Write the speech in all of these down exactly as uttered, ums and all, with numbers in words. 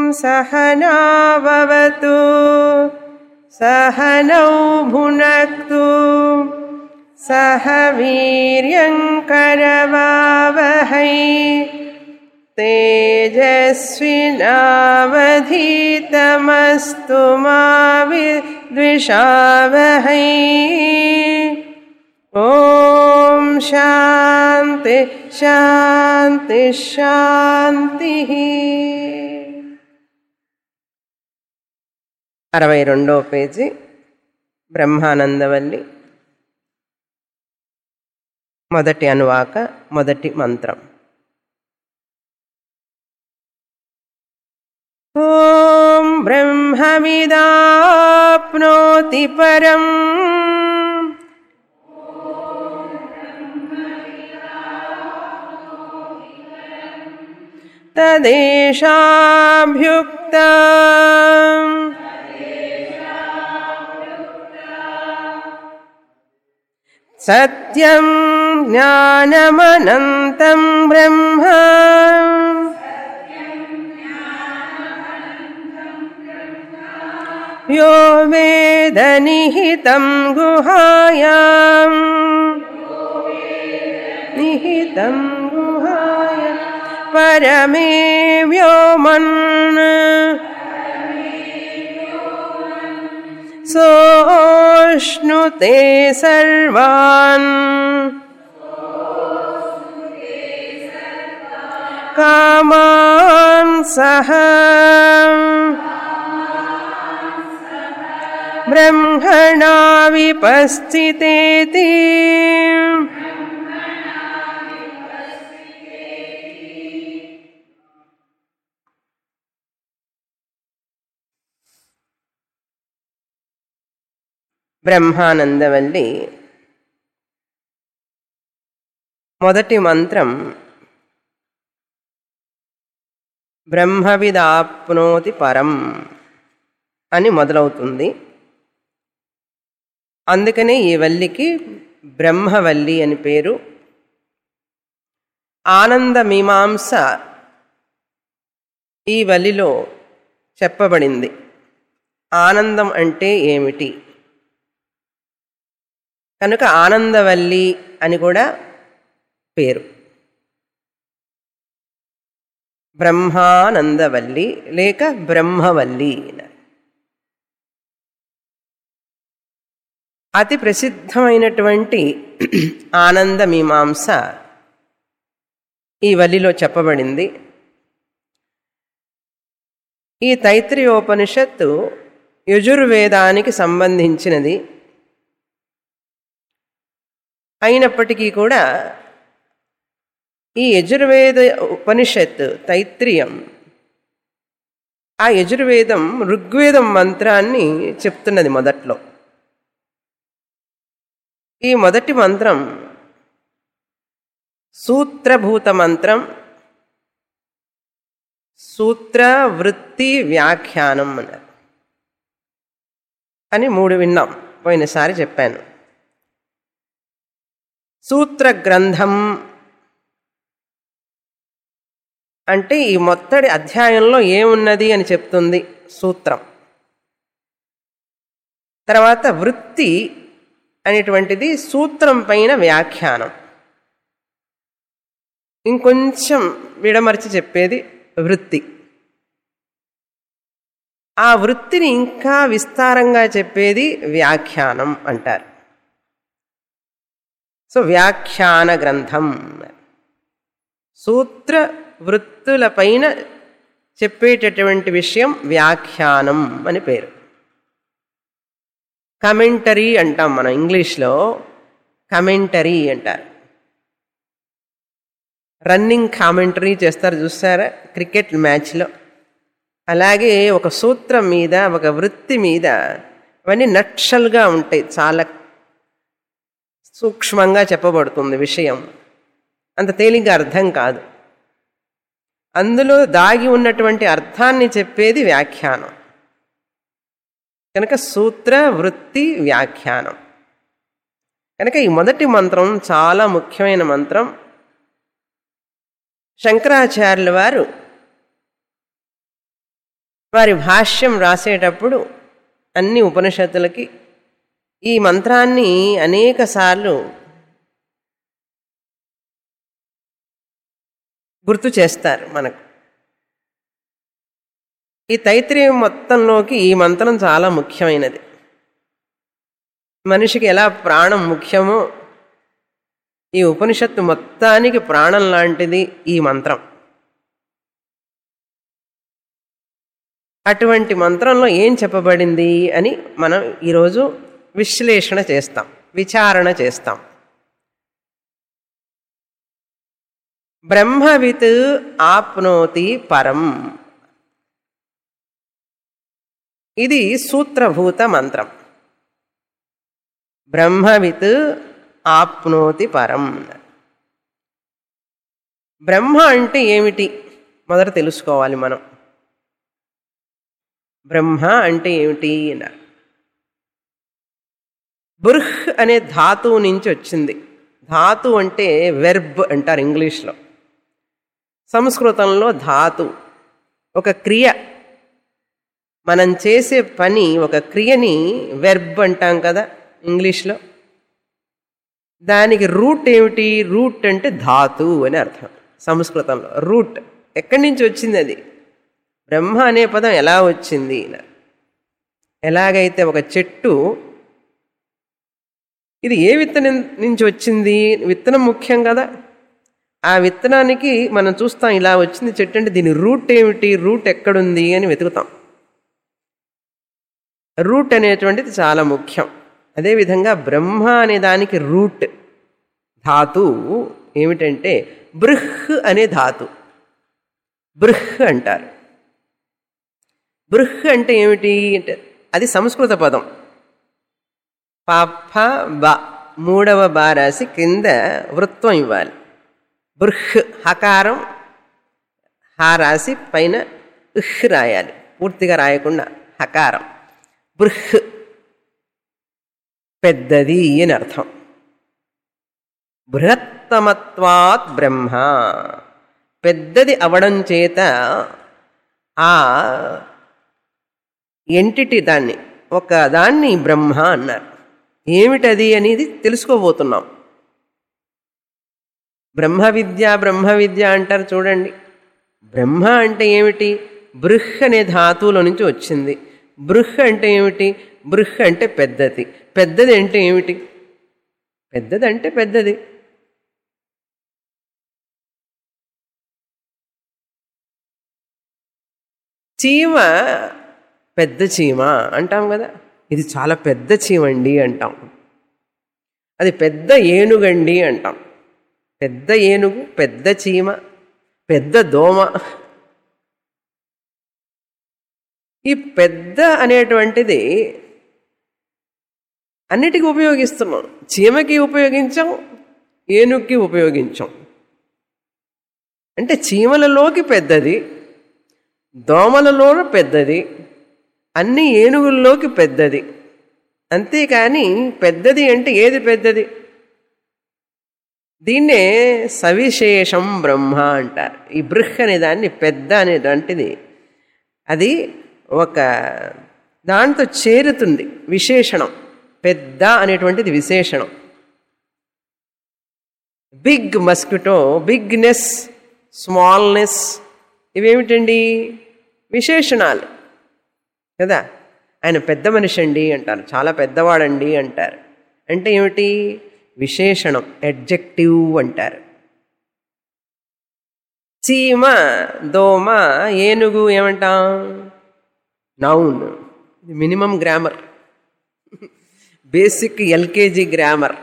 सहनाववतु सहनौ भुनक्तु सह वीर्यङ्करवावहै तेजस्विनावधीतमस्तु मा विद्विषावहै। ओम शांति शांति शांति। అరవై రెండవ పేజీ బ్రహ్మానందవల్లి మొదటి అనువాక మొదటి మంత్రం. ఓం బ్రహ్మవిదాప్నోతి పరం తదేషాభ్యుక్తా సత్యం జ్ఞానమనంతం బ్రహ్మ యో వేద నిహితం గుహాయాం నిహితం గుహాయాం పరమే వ్యోమన్ సోష్ణుతే సర్వాన్ కామాన్ సహ బ్రహ్మణా విపస్థితేతి బ్రహ్మానందవల్లి మొదటి మంత్రం బ్రహ్మవిదాప్నోతి పరం అని మొదలవుతుంది. అందుకనే ఈ వల్లికి బ్రహ్మవల్లి అని పేరు. ఆనంద మీమాంస ఈ వల్లిలో చెప్పబడింది. ఆనందం అంటే ఏమిటి కనుక ఆనందవల్లి అని కూడా పేరు. బ్రహ్మానందవల్లి లేక బ్రహ్మవల్లి. అతి ప్రసిద్ధమైనటువంటి ఆనంద మీమాంస ఈ వల్లిలో చెప్పబడింది. ఈ తైత్రీయోపనిషత్తు యజుర్వేదానికి సంబంధించినది అయినప్పటికీ కూడా ఈ యజుర్వేద ఉపనిషత్తు తైత్రీయం ఆ యజుర్వేదం ఋగ్వేదం మంత్రాన్ని చెప్తున్నది మొదట్లో. ఈ మొదటి మంత్రం సూత్రభూత మంత్రం, సూత్ర వృత్తి వ్యాఖ్యానం అన్నారు అని మూడు విన్నాం. పోయినసారి చెప్పాను. సూత్ర గ్రంథం అంటే ఈ మొత్తడి అధ్యాయంలో ఏమున్నది అని చెప్తుంది సూత్రం. తర్వాత వృత్తి అనేటువంటిది సూత్రం పైన వ్యాఖ్యానం. ఇంకొంచెం విడమర్చి చెప్పేది వృత్తి. ఆ వృత్తిని ఇంకా విస్తారంగా చెప్పేది వ్యాఖ్యానం అంటారు. సో వ్యాఖ్యాన గ్రంథం సూత్ర వృత్తుల పైన చెప్పేటటువంటి విషయం వ్యాఖ్యానం అని పేరు. కమెంటరీ అంటాం మనం ఇంగ్లీష్లో. కమెంటరీ అంటారు. రన్నింగ్ కామెంటరీ చేస్తారు చూస్తారా క్రికెట్ మ్యాచ్లో. అలాగే ఒక సూత్రం మీద ఒక వృత్తి మీద అవన్నీ నక్షల్గా ఉంటాయి. చాలా సూక్ష్మంగా చెప్పబడుతుంది విషయం. అంత తేలిగ్గా అర్థం కాదు. అందులో దాగి ఉన్నటువంటి అర్థాన్ని చెప్పేది వ్యాఖ్యానం. కనుక సూత్ర వృత్తి వ్యాఖ్యానం. కనుక ఈ మొదటి మంత్రం చాలా ముఖ్యమైన మంత్రం. శంకరాచార్యుల వారు వారి భాష్యం రాసేటప్పుడు అన్ని ఉపనిషత్తులకి ఈ మంత్రాన్ని అనేక సార్లు గుర్తు చేస్తారు మనకు. ఈ తైత్రీయం మొత్తంలోకి ఈ మంత్రం చాలా ముఖ్యమైనది. మనిషికి ఎలా ప్రాణం ముఖ్యమో ఈ ఉపనిషత్తు మొత్తానికి ప్రాణం లాంటిది ఈ మంత్రం. అటువంటి మంత్రంలో ఏం చెప్పబడింది అని మనం ఈరోజు విశ్లేషణ చేస్తాం, విచారణ చేస్తాం. బ్రహ్మవిత్ ఆప్నోతి పరం, ఇది సూత్రభూత మంత్రం. బ్రహ్మవిత్ ఆప్నోతి పరం. బ్రహ్మ అంటే ఏమిటి మొదట తెలుసుకోవాలి మనం. బ్రహ్మ అంటే ఏమిటి అన్నారు. బృహ్ అనే ధాతువు నుంచి వచ్చింది. ధాతు అంటే వెర్బ్ అంటారు ఇంగ్లీష్లో. సంస్కృతంలో ధాతు ఒక క్రియ, మనం చేసే పని, ఒక క్రియని వెర్బ్ అంటాం కదా ఇంగ్లీష్లో. దానికి రూట్ ఏమిటి? రూట్ అంటే ధాతు అని అర్థం సంస్కృతంలో. రూట్ ఎక్కడి నుంచి వచ్చింది? అది బ్రహ్మ అనే పదం ఎలా వచ్చింది? ఎలాగైతే ఒక చెట్టు ఇది ఏ విత్తనం నుంచి వచ్చింది? విత్తనం ముఖ్యం కదా. ఆ విత్తనానికి మనం చూస్తాం ఇలా వచ్చింది చెట్టు అంటే దీని రూట్ ఏమిటి, రూట్ ఎక్కడుంది అని వెతుకుతాం. రూట్ అనేటువంటిది చాలా ముఖ్యం. అదేవిధంగా బ్రహ్మ అనే దానికి రూట్ ధాతు ఏమిటంటే బృహ్ అనే ధాతు. బృహ్ అంటారు. బృహ్ అంటే ఏమిటి అంటే అది సంస్కృత పదం. పాప బ మూడవ బా రాసి కింద వృత్వం ఇవ్వాలి. బృహ్ హకారం హా రాసి పైన ఉహ్ రాయాలి, పూర్తిగా రాయకుండా హకారం. బృహ్ పెద్దది అని అర్థం. బృహత్తమత్వాత్ బ్రహ్మ, పెద్దది అవడం చేత ఆ ఎంటిటీ దాన్ని ఒక దాన్ని బ్రహ్మ అన్నారు. ఏమిటది అనేది తెలుసుకోబోతున్నాం. బ్రహ్మ విద్య బ్రహ్మ విద్య అంటారు చూడండి. బ్రహ్మ అంటే ఏమిటి? బృహ్ అనే ధాతువులో నుంచి వచ్చింది. బృహ్ అంటే ఏమిటి? బృహ్ అంటే పెద్దది. పెద్దది అంటే ఏమిటి? పెద్దది అంటే పెద్దది. చీమ పెద్ద చీమ అంటాం కదా. ఇది చాలా పెద్ద చీమండి అంటాం. అది పెద్ద ఏనుగండి అంటాం. పెద్ద ఏనుగు, పెద్ద చీమ, పెద్ద దోమ. ఈ పెద్ద అనేటువంటిది అన్నిటికీ ఉపయోగిస్తున్నాం. చీమకి ఉపయోగించాం, ఏనుగుకి ఉపయోగించాం. అంటే చీమలలోకి పెద్దది, దోమలలో పెద్దది, అన్ని ఏనుగుల్లోకి పెద్దది. అంతేకాని పెద్దది అంటే ఏది పెద్దది? దీన్నే సవిశేషం బ్రహ్మ అంటారు. ఈ బృహ్ అనే దాన్ని పెద్ద అనేటువంటిది అది ఒక దాంతో చేరుతుంది. విశేషణం పెద్ద అనేటువంటిది విశేషణం. బిగ్ మస్కిటో, బిగ్నెస్, స్మాల్నెస్ ఇవేమిటండి? విశేషణాలు కదా. ఆయన పెద్ద మనిషి అండి అంటారు, చాలా పెద్దవాడండి అంటారు. అంటే ఏమిటి? విశేషణం, అడ్జెక్టివ్ అంటారు. చీమ, దోమ, ఏనుగు ఏమంటాం? Noun. Minimum grammar, basic LKG grammar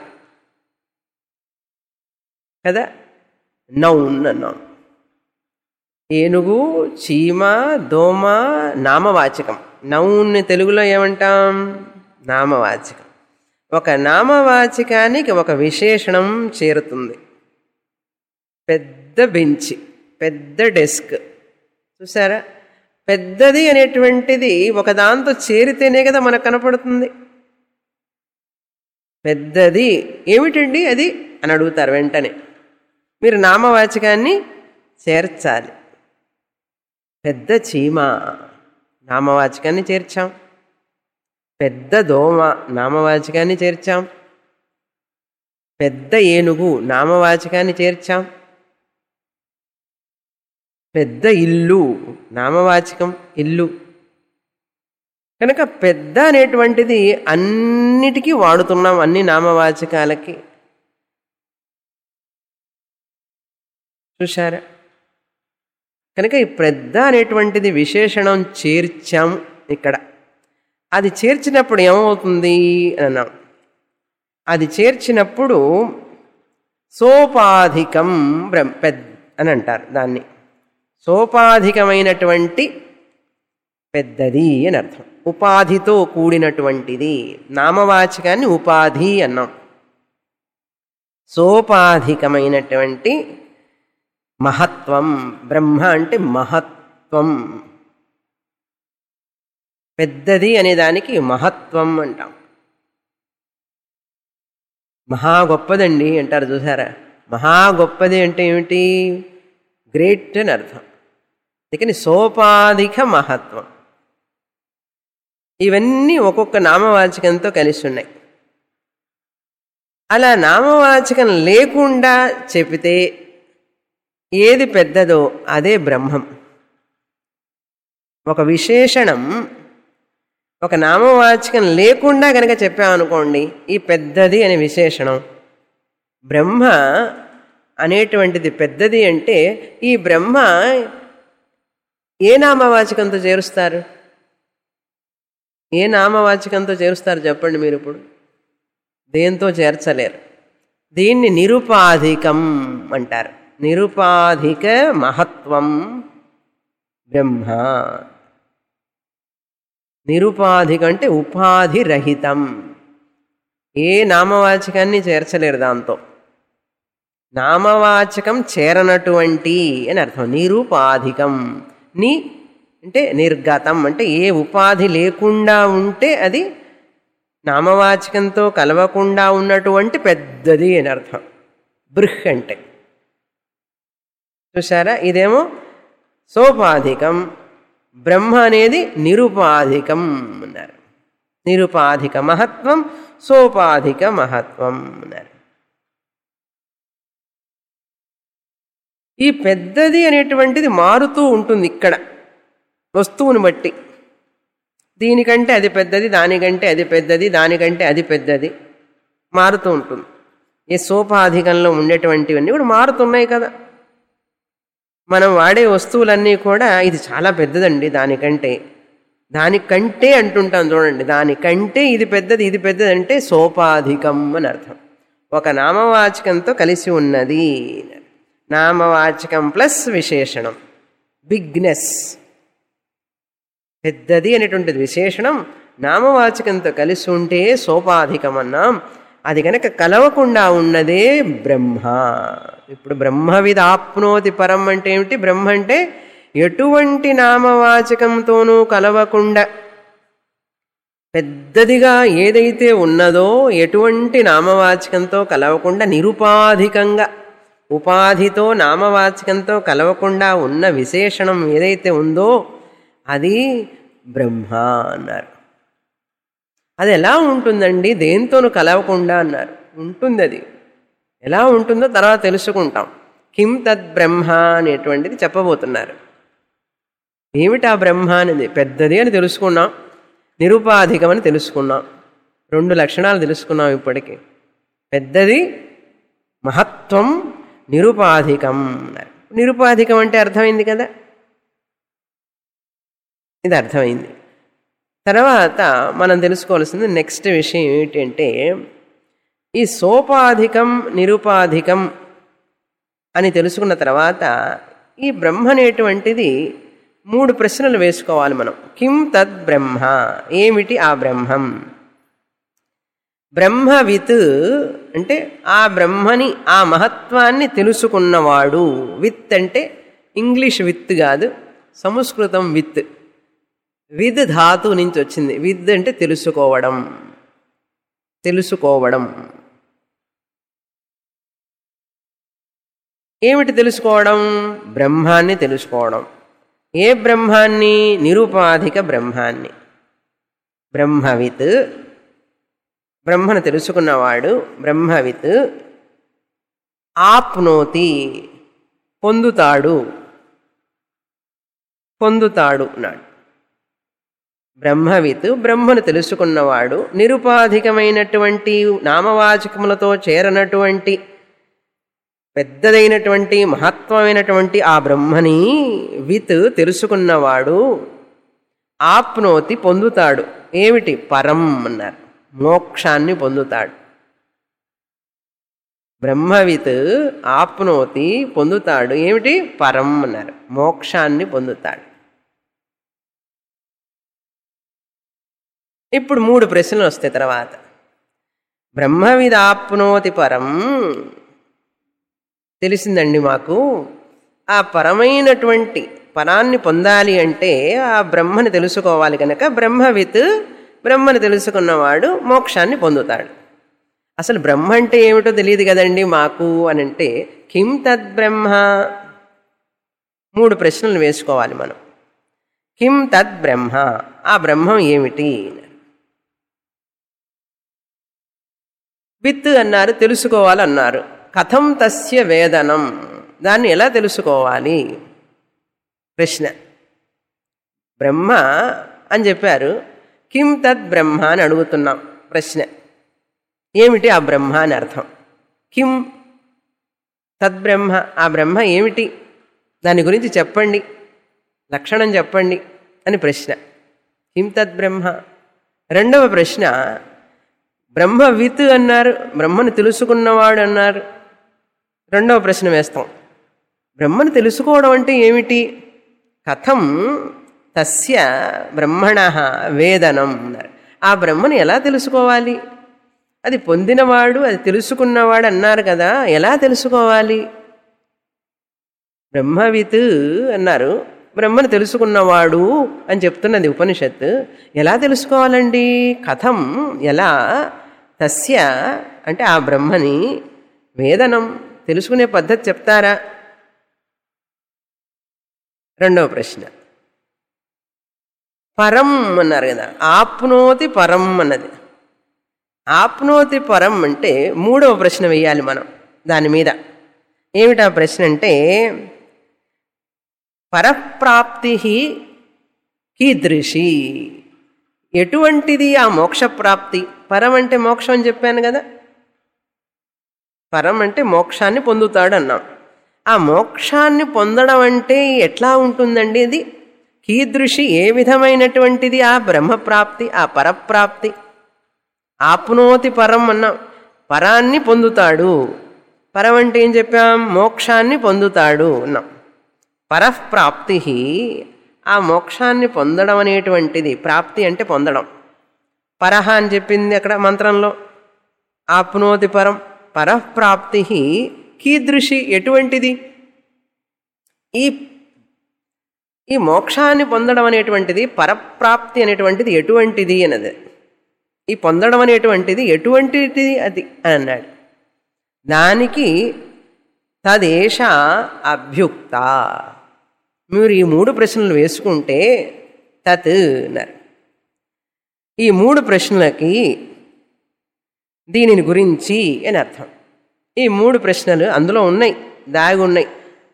కదా. నౌన్ అన్నాం. ఏనుగు, చీమ, దోమ నామవాచకం. నౌన్ తెలుగులో ఏమంటాం? నామవాచకం. ఒక నామవాచకానికి ఒక విశేషణం చేరుతుంది. పెద్ద బెంచి, పెద్ద డెస్క్ చూసారా? పెద్దది అనేటువంటిది ఒక దాంతో చేరితేనే కదా మనకు కనపడుతుంది. పెద్దది ఏమిటండి అది అని అడుగుతారు వెంటనే. మీరు నామవాచకాన్ని చేర్చాలి. పెద్ద చీమ, నామవాచకాన్ని చేర్చాం. పెద్ద దోమ నామవాచకాన్ని చేర్చాం. పెద్ద ఏనుగు నామవాచకాన్ని చేర్చాం. పెద్ద ఇల్లు నామవాచకం ఇల్లు. కనుక పెద్ద అనేటువంటిది అన్నిటికీ వాడుతున్నాం, అన్ని నామవాచకాలకి. చూశారా? కనుక ఈ పెద్ద అనేటువంటిది విశేషణం చేర్చాం ఇక్కడ. అది చేర్చినప్పుడు ఏమవుతుంది అన్నాం. అది చేర్చినప్పుడు సోపాధికం బ్రహ్మ పెద్ద అని అంటారు దాన్ని. సోపాధికమైనటువంటి పెద్దది అని అర్థం. ఉపాధితో కూడినటువంటిది. నామవాచకాన్ని ఉపాధి అన్నాం. సోపాధికమైనటువంటి మహత్వం. బ్రహ్మ అంటే మహత్వం. పెద్దది అనే దానికి మహత్వం అంటాం. మహా గొప్పదండి అంటారు, చూసారా? మహా గొప్పది అంటే ఏమిటి? గ్రేట్ అని అర్థం. అందుకని సోపాధిక మహత్వం. ఇవన్నీ ఒక్కొక్క నామవాచకంతో కలిసి ఉన్నాయి. అలా నామవాచకం లేకుండా చెబితే ఏది పెద్దదో అదే బ్రహ్మం. ఒక విశేషణం ఒక నామవాచకం లేకుండా కనుక చెప్పామనుకోండి, ఈ పెద్దది అనే విశేషణం బ్రహ్మ అనేటువంటిది పెద్దది అంటే ఈ బ్రహ్మ ఏ నామవాచకంతో చేరుస్తారు? ఏ నామవాచకంతో చేరుస్తారు చెప్పండి మీరు ఇప్పుడు? దేంతో చేర్చలేరు. దీన్ని నిరుపాధికం అంటారు. నిరుపాధిక మహత్వం బ్రహ్మ. నిరుపాధికం అంటే ఉపాధి రహితం. ఏ నామవాచకాన్ని చేర్చలేరు దాంతో. నామవాచకం చేరనటువంటి అని అర్థం. నిరుపాధికం. ని అంటే నిర్గతం అంటే ఏ ఉపాధి లేకుండా ఉంటే అది నామవాచకంతో కలవకుండా ఉన్నటువంటి పెద్దది అని అర్థం. బృహ్ అంటే చూసారా? ఇదేమో సోపాధికం. బ్రహ్మ అనేది నిరుపాధికం అన్నారు. నిరుపాధిక మహత్వం, సోపాధిక మహత్వం అన్నారు. ఈ పెద్దది అనేటువంటిది మారుతూ ఉంటుంది ఇక్కడ వస్తువుని బట్టి. దీనికంటే అది పెద్దది, దానికంటే అది పెద్దది, దానికంటే అది పెద్దది మారుతూ ఉంటుంది. ఈ సోపాధికంలో ఉండేటువంటివన్నీ కూడా మారుతున్నాయి కదా. మనం వాడే వస్తువులన్నీ కూడా ఇది చాలా పెద్దదండి దానికంటే, దానికంటే అంటుంటాం చూడండి. దానికంటే ఇది పెద్దది, ఇది పెద్దది అంటే సోపాధికం అని అర్థం. ఒక నామవాచకంతో కలిసి ఉన్నది. నామవాచకం ప్లస్ విశేషణం. బిగ్నెస్ పెద్దది అనేటువంటిది విశేషణం. నామవాచకంతో కలిసి ఉంటే సోపాధికం అన్నాం. అది కనుక కలవకుండా ఉన్నదే బ్రహ్మ. ఇప్పుడు బ్రహ్మవిదాప్నోతి పరం అంటే ఏమిటి? బ్రహ్మ అంటే ఎటువంటి నామవాచకంతోనూ కలవకుండా పెద్దదిగా ఏదైతే ఉన్నదో ఎటువంటి నామవాచకంతో కలవకుండా నిరుపాధికంగా ఉపాధితో నామవాచకంతో కలవకుండా ఉన్న విశేషణం ఏదైతే ఉందో అది బ్రహ్మ అన్నారు. అది ఎలా ఉంటుందండి? దేంతోనూ కలవకుండా అన్నారు. ఉంటుంది. అది ఎలా ఉంటుందో తర్వాత తెలుసుకుంటాం. కిం తద్ బ్రహ్మ అనేటువంటిది చెప్పబోతున్నారు. ఏమిటి ఆ బ్రహ్మ అనేది? పెద్దది అని తెలుసుకున్నాం, నిరుపాధికం అని తెలుసుకున్నాం. రెండు లక్షణాలు తెలుసుకున్నాం ఇప్పటికీ. పెద్దది, మహత్వం, నిరుపాధికం అన్నారు. నిరుపాధికం అంటే అర్థమైంది కదా. ఇది అర్థమైంది. తర్వాత మనం తెలుసుకోవాల్సింది నెక్స్ట్ విషయం ఏమిటంటే, ఈ సోపాధికం నిరుపాధికం అని తెలుసుకున్న తర్వాత ఈ బ్రహ్మ అనేటువంటిది మూడు ప్రశ్నలు వేసుకోవాలి మనం. కిం తద్ బ్రహ్మ, ఏమిటి ఆ బ్రహ్మం? బ్రహ్మవిత్ అంటే ఆ బ్రహ్మని ఆ మహత్వాన్ని తెలుసుకున్నవాడు. విత్ అంటే ఇంగ్లీష్ విత్ కాదు, సంస్కృతం విత్. విద్ ధాతు నుంచి వచ్చింది. విద్ అంటే తెలుసుకోవడం. తెలుసుకోవడం ఏమిటి? తెలుసుకోవడం బ్రహ్మాన్ని తెలుసుకోవడం. ఏ బ్రహ్మాన్ని? నిరుపాధిక బ్రహ్మాన్ని. బ్రహ్మవిత్, బ్రహ్మను తెలుసుకున్నవాడు బ్రహ్మవిత్ ఆప్నోతి పొందుతాడు, పొందుతాడు అన్నాడు. బ్రహ్మవిత్ బ్రహ్మను తెలుసుకున్నవాడు నిరుపాధికమైనటువంటి నామవాచకములతో చేరనటువంటి పెద్దదైనటువంటి మహత్వమైనటువంటి ఆ బ్రహ్మని విత్ తెలుసుకున్నవాడు ఆప్నోతి పొందుతాడు. ఏమిటి? పరం అన్నారు, మోక్షాన్ని పొందుతాడు. బ్రహ్మవిత్ ఆప్నోతి పొందుతాడు. ఏమిటి? పరం అన్నారు, మోక్షాన్ని పొందుతాడు. ఇప్పుడు మూడు ప్రశ్నలు వస్తాయి తర్వాత. బ్రహ్మవిదాప్నోతి పరం తెలిసిందండి మాకు. ఆ పరమైనటువంటి పరాన్ని పొందాలి అంటే ఆ బ్రహ్మని తెలుసుకోవాలి కనుక బ్రహ్మవిత్ బ్రహ్మని తెలుసుకున్నవాడు మోక్షాన్ని పొందుతాడు. అసలు బ్రహ్మ అంటే ఏమిటో తెలియదు కదండి మాకు అని అంటే కిం తద్బ్రహ్మ? మూడు ప్రశ్నలు వేసుకోవాలి మనం. కిం తద్బ్రహ్మ, ఆ బ్రహ్మం ఏమిటి? విత్ అన్నారు, తెలుసుకోవాలన్నారు. కథం తస్య వేదనం, దాన్ని ఎలా తెలుసుకోవాలి? ప్రశ్న. బ్రహ్మ అని చెప్పారు, కిం తద్ బ్రహ్మ అని అడుగుతున్నాం. ప్రశ్న ఏమిటి ఆ బ్రహ్మ అని అర్థం. కిం తద్బ్రహ్మ, ఆ బ్రహ్మ ఏమిటి, దాని గురించి చెప్పండి, లక్షణం చెప్పండి అని ప్రశ్న. కిం తద్బ్రహ్మ. రెండవ ప్రశ్న, బ్రహ్మవిత్ అన్నారు, బ్రహ్మను తెలుసుకున్నవాడు అన్నారు. రెండవ ప్రశ్న వేస్తాం, బ్రహ్మను తెలుసుకోవడం అంటే ఏమిటి? కథం తస్య బ్రహ్మణ వేదనం అన్నారు. ఆ బ్రహ్మను ఎలా తెలుసుకోవాలి? అది పొందినవాడు, అది తెలుసుకున్నవాడు అన్నారు కదా, ఎలా తెలుసుకోవాలి? బ్రహ్మవిత్ అన్నారు, బ్రహ్మను తెలుసుకున్నవాడు అని చెప్తున్నది ఉపనిషత్తు. ఎలా తెలుసుకోవాలండి? కథం, ఎలా? తస్య అంటే ఆ బ్రహ్మని, వేదనం తెలుసుకునే పద్ధతి చెప్తారా? రెండవ ప్రశ్న. పరం అన్నారు కదా, ఆప్నోతి పరం అన్నది. ఆప్నోతి పరం అంటే మూడవ ప్రశ్న వేయాలి మనం దాని మీద. ఏమిటా ప్రశ్న అంటే, పరప్రాప్తి కీదృశి, ఎటువంటిది ఆ మోక్షప్రాప్తి? పరం అంటే మోక్షం అని చెప్పాను కదా, పరం అంటే మోక్షాన్ని పొందుతాడు అన్నాం. ఆ మోక్షాన్ని పొందడం అంటే ఎట్లా ఉంటుందండి? అది కీదృశి, ఏ విధమైనటువంటిది ఆ బ్రహ్మప్రాప్తి, ఆ పరప్రాప్తి? ఆప్నోతి పరం అన్నాం, పరాన్ని పొందుతాడు. పరం అంటే ఏం చెప్పాం? మోక్షాన్ని పొందుతాడు అన్నాం. పరప్రాప్తి, ఆ మోక్షాన్ని పొందడం అనేటువంటిది, ప్రాప్తి అంటే పొందడం. పరహ అని చెప్పింది అక్కడ మంత్రంలో, ఆప్నోతి పరం. పరప్రాప్తి కీదృశి, ఎటువంటిది? ఈ ఈ మోక్షాన్ని పొందడం అనేటువంటిది, పరప్రాప్తి అనేటువంటిది ఎటువంటిది అన్నది. ఈ పొందడం అనేటువంటిది ఎటువంటిది అది అని అన్నాడు. దానికి తదేష అభ్యుక్త. మీరు ఈ మూడు ప్రశ్నలు వేసుకుంటే తత్ అన్నారు. ఈ మూడు ప్రశ్నలకి దీనిని గురించి అని అర్థం. ఈ మూడు ప్రశ్నలు అందులో ఉన్నాయి, దాగి ఉన్నాయి.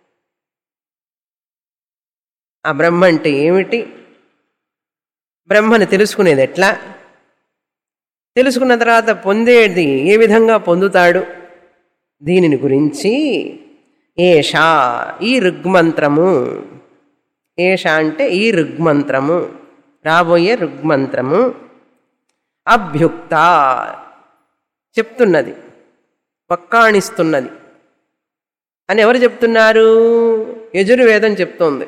ఆ బ్రహ్మ అంటే ఏమిటి, బ్రహ్మను తెలుసుకునేది ఎట్లా, తెలుసుకున్న తర్వాత పొందేది ఏ విధంగా పొందుతాడు, దీనిని గురించి ఏషా, ఈ ఋగ్మంత్రము. ఏషా అంటే ఈ ఋగ్మంత్రము, రాబోయే ఋగ్మంత్రము. అభ్యుక్త చెప్తున్నది, పక్కాణిస్తున్నది అని ఎవరు చెప్తున్నారు? యజుర్వేదం చెప్తోంది.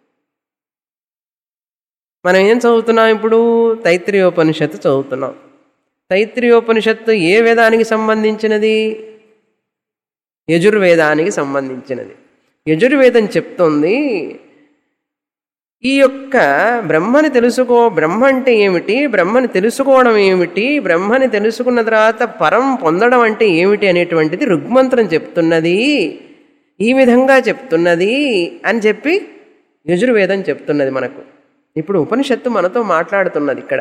మనం ఏం చదువుతున్నాం ఇప్పుడు? తైత్రీయోపనిషత్తు చదువుతున్నాం. తైత్రీయోపనిషత్తు ఏ వేదానికి సంబంధించినది? యజుర్వేదానికి సంబంధించినది. యజుర్వేదం చెప్తోంది, ఈ యొక్క బ్రహ్మని తెలుసుకో, బ్రహ్మ అంటే ఏమిటి, బ్రహ్మని తెలుసుకోవడం ఏమిటి, బ్రహ్మని తెలుసుకున్న తర్వాత పరం పొందడం అంటే ఏమిటి అనేటువంటిది ఋగ్మంత్రం చెప్తున్నది, ఈ విధంగా చెప్తున్నది అని చెప్పి యజుర్వేదం చెప్తున్నది మనకు. ఇప్పుడు ఉపనిషత్తు మనతో మాట్లాడుతున్నది. ఇక్కడ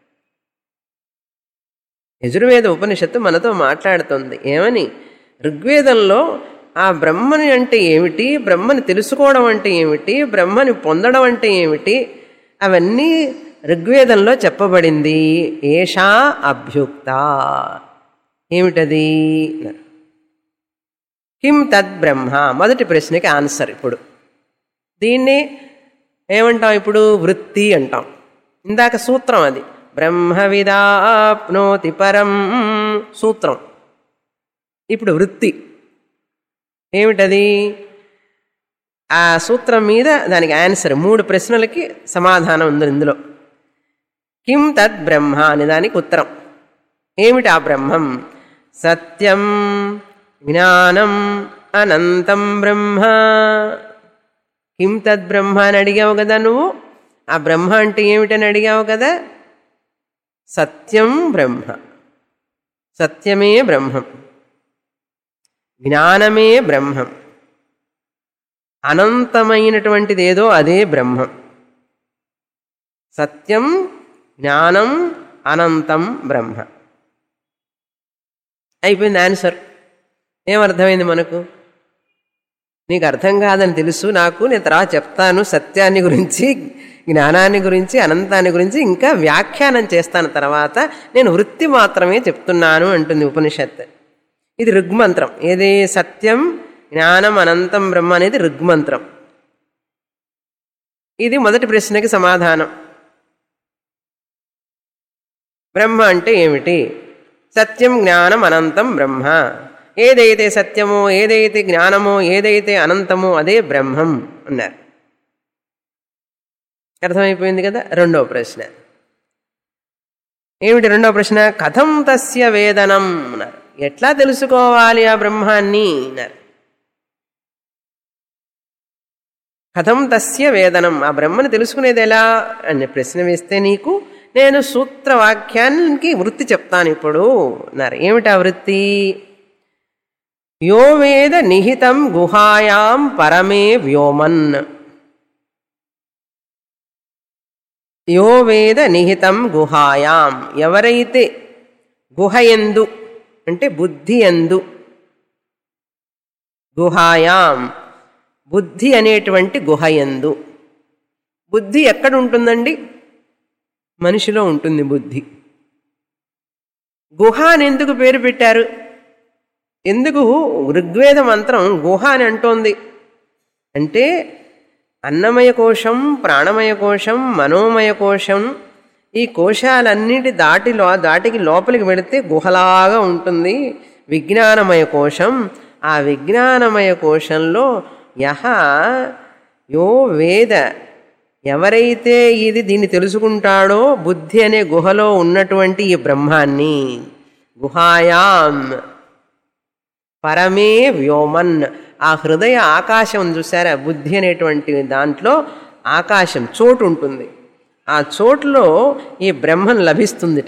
యజుర్వేద ఉపనిషత్తు మనతో మాట్లాడుతుంది. ఏమని? ఋగ్వేదంలో ఆ బ్రహ్మని అంటే ఏమిటి, బ్రహ్మని తెలుసుకోవడం అంటే ఏమిటి, బ్రహ్మని పొందడం అంటే ఏమిటి, అవన్నీ ఋగ్వేదంలో చెప్పబడింది. ఏషా అభ్యుక్త. ఏమిటది? కిం తద్ బ్రహ్మ. మొదటి ప్రశ్నకి ఆన్సర్. ఇప్పుడు దీన్ని ఏమంటాం? ఇప్పుడు వృత్తి అంటాం. ఇందాక సూత్రం అది. బ్రహ్మవిదాప్నోతి పరం సూత్రం. ఇప్పుడు వృత్తి ఏమిటది? ఆ సూత్రం మీద దానికి ఆన్సర్. మూడు ప్రశ్నలకి సమాధానం ఉంది ఇందులో. కిం తద్ బ్రహ్మ అని దానికి ఉత్తరం. ఏమిటి ఆ బ్రహ్మం? సత్యం జ్ఞానం అనంతం బ్రహ్మ. కిం తద్ బ్రహ్మ అని అడిగావు కదా నువ్వు. ఆ బ్రహ్మ అంటే ఏమిటని అడిగావు కదా. సత్యం బ్రహ్మ, సత్యమే బ్రహ్మం, జ్ఞానమే బ్రహ్మం, అనంతమైనటువంటిది ఏదో అదే బ్రహ్మం. సత్యం జ్ఞానం అనంతం బ్రహ్మ. అయిపోయింది ఆన్సర్. ఏమర్థమైంది మనకు? నీకు అర్థం కాదని తెలుసు నాకు. నేను తర్వాత చెప్తాను సత్యాన్ని గురించి, జ్ఞానాన్ని గురించి, అనంతాన్ని గురించి ఇంకా వ్యాఖ్యానం చేస్తాను తర్వాత. నేను వృత్తి మాత్రమే చెప్తున్నాను అంటుంది ఉపనిషత్తు. ఇది ఋగ్మంత్రం. ఏది? సత్యం జ్ఞానం అనంతం బ్రహ్మ అనేది ఋగ్మంత్రం. ఇది మొదటి ప్రశ్నకి సమాధానం. బ్రహ్మ అంటే ఏమిటి? సత్యం జ్ఞానం అనంతం బ్రహ్మ. ఏదైతే సత్యమో, ఏదైతే జ్ఞానమో, ఏదైతే అనంతమో అదే బ్రహ్మం అన్నారు. అర్థమైపోయింది కదా. రెండవ ప్రశ్న ఏమిటి? రెండవ ప్రశ్న కథం తస్య వేదనం అన్నారు. ఎట్లా తెలుసుకోవాలి ఆ బ్రహ్మాన్ని అన్నారు. కథం తస్య వేదనం, ఆ బ్రహ్మని తెలుసుకునేది ఎలా అని ప్రశ్న వేస్తే నీకు నేను సూత్రవాక్యానికి వృత్తి చెప్తాను ఇప్పుడు అన్నారు. ఏమిటి ఆ వృత్తి? యో వేద నిహితం గుహాయాం పరమే వ్యోమన్. యో వేద నిహితం గుహాయాం, ఎవరైతే గుహయందు అంటే బుద్ధి యందు, గుహాయాం బుద్ధి అనేటువంటి గుహయందు. బుద్ధి ఎక్కడ ఉంటుందండి? మనిషిలో ఉంటుంది బుద్ధి. గుహ అని ఎందుకు పేరు పెట్టారు? ఎందుకు ఋగ్వేద మంత్రం గుహ అని అంటోంది అంటే అన్నమయ కోశం, ప్రాణమయ కోశం, మనోమయ కోశం, ఈ కోశాలన్నిటి దాటిలో దాటికి లోపలికి వెళితే గుహలాగా ఉంటుంది విజ్ఞానమయ కోశం. ఆ విజ్ఞానమయ కోశంలో యహ యో వేద, ఎవరైతే ఇది దీన్ని తెలుసుకుంటాడో బుద్ధి అనే గుహలో ఉన్నటువంటి ఈ బ్రహ్మాన్ని, గుహాయాం పరమే వ్యోమన్, ఆ హృదయ ఆకాశం చూసారా, బుద్ధి అనేటువంటి దాంట్లో ఆకాశం చోటు ఉంటుంది. ఆ చోటులో ఈ బ్రహ్మం లభిస్తుందిట.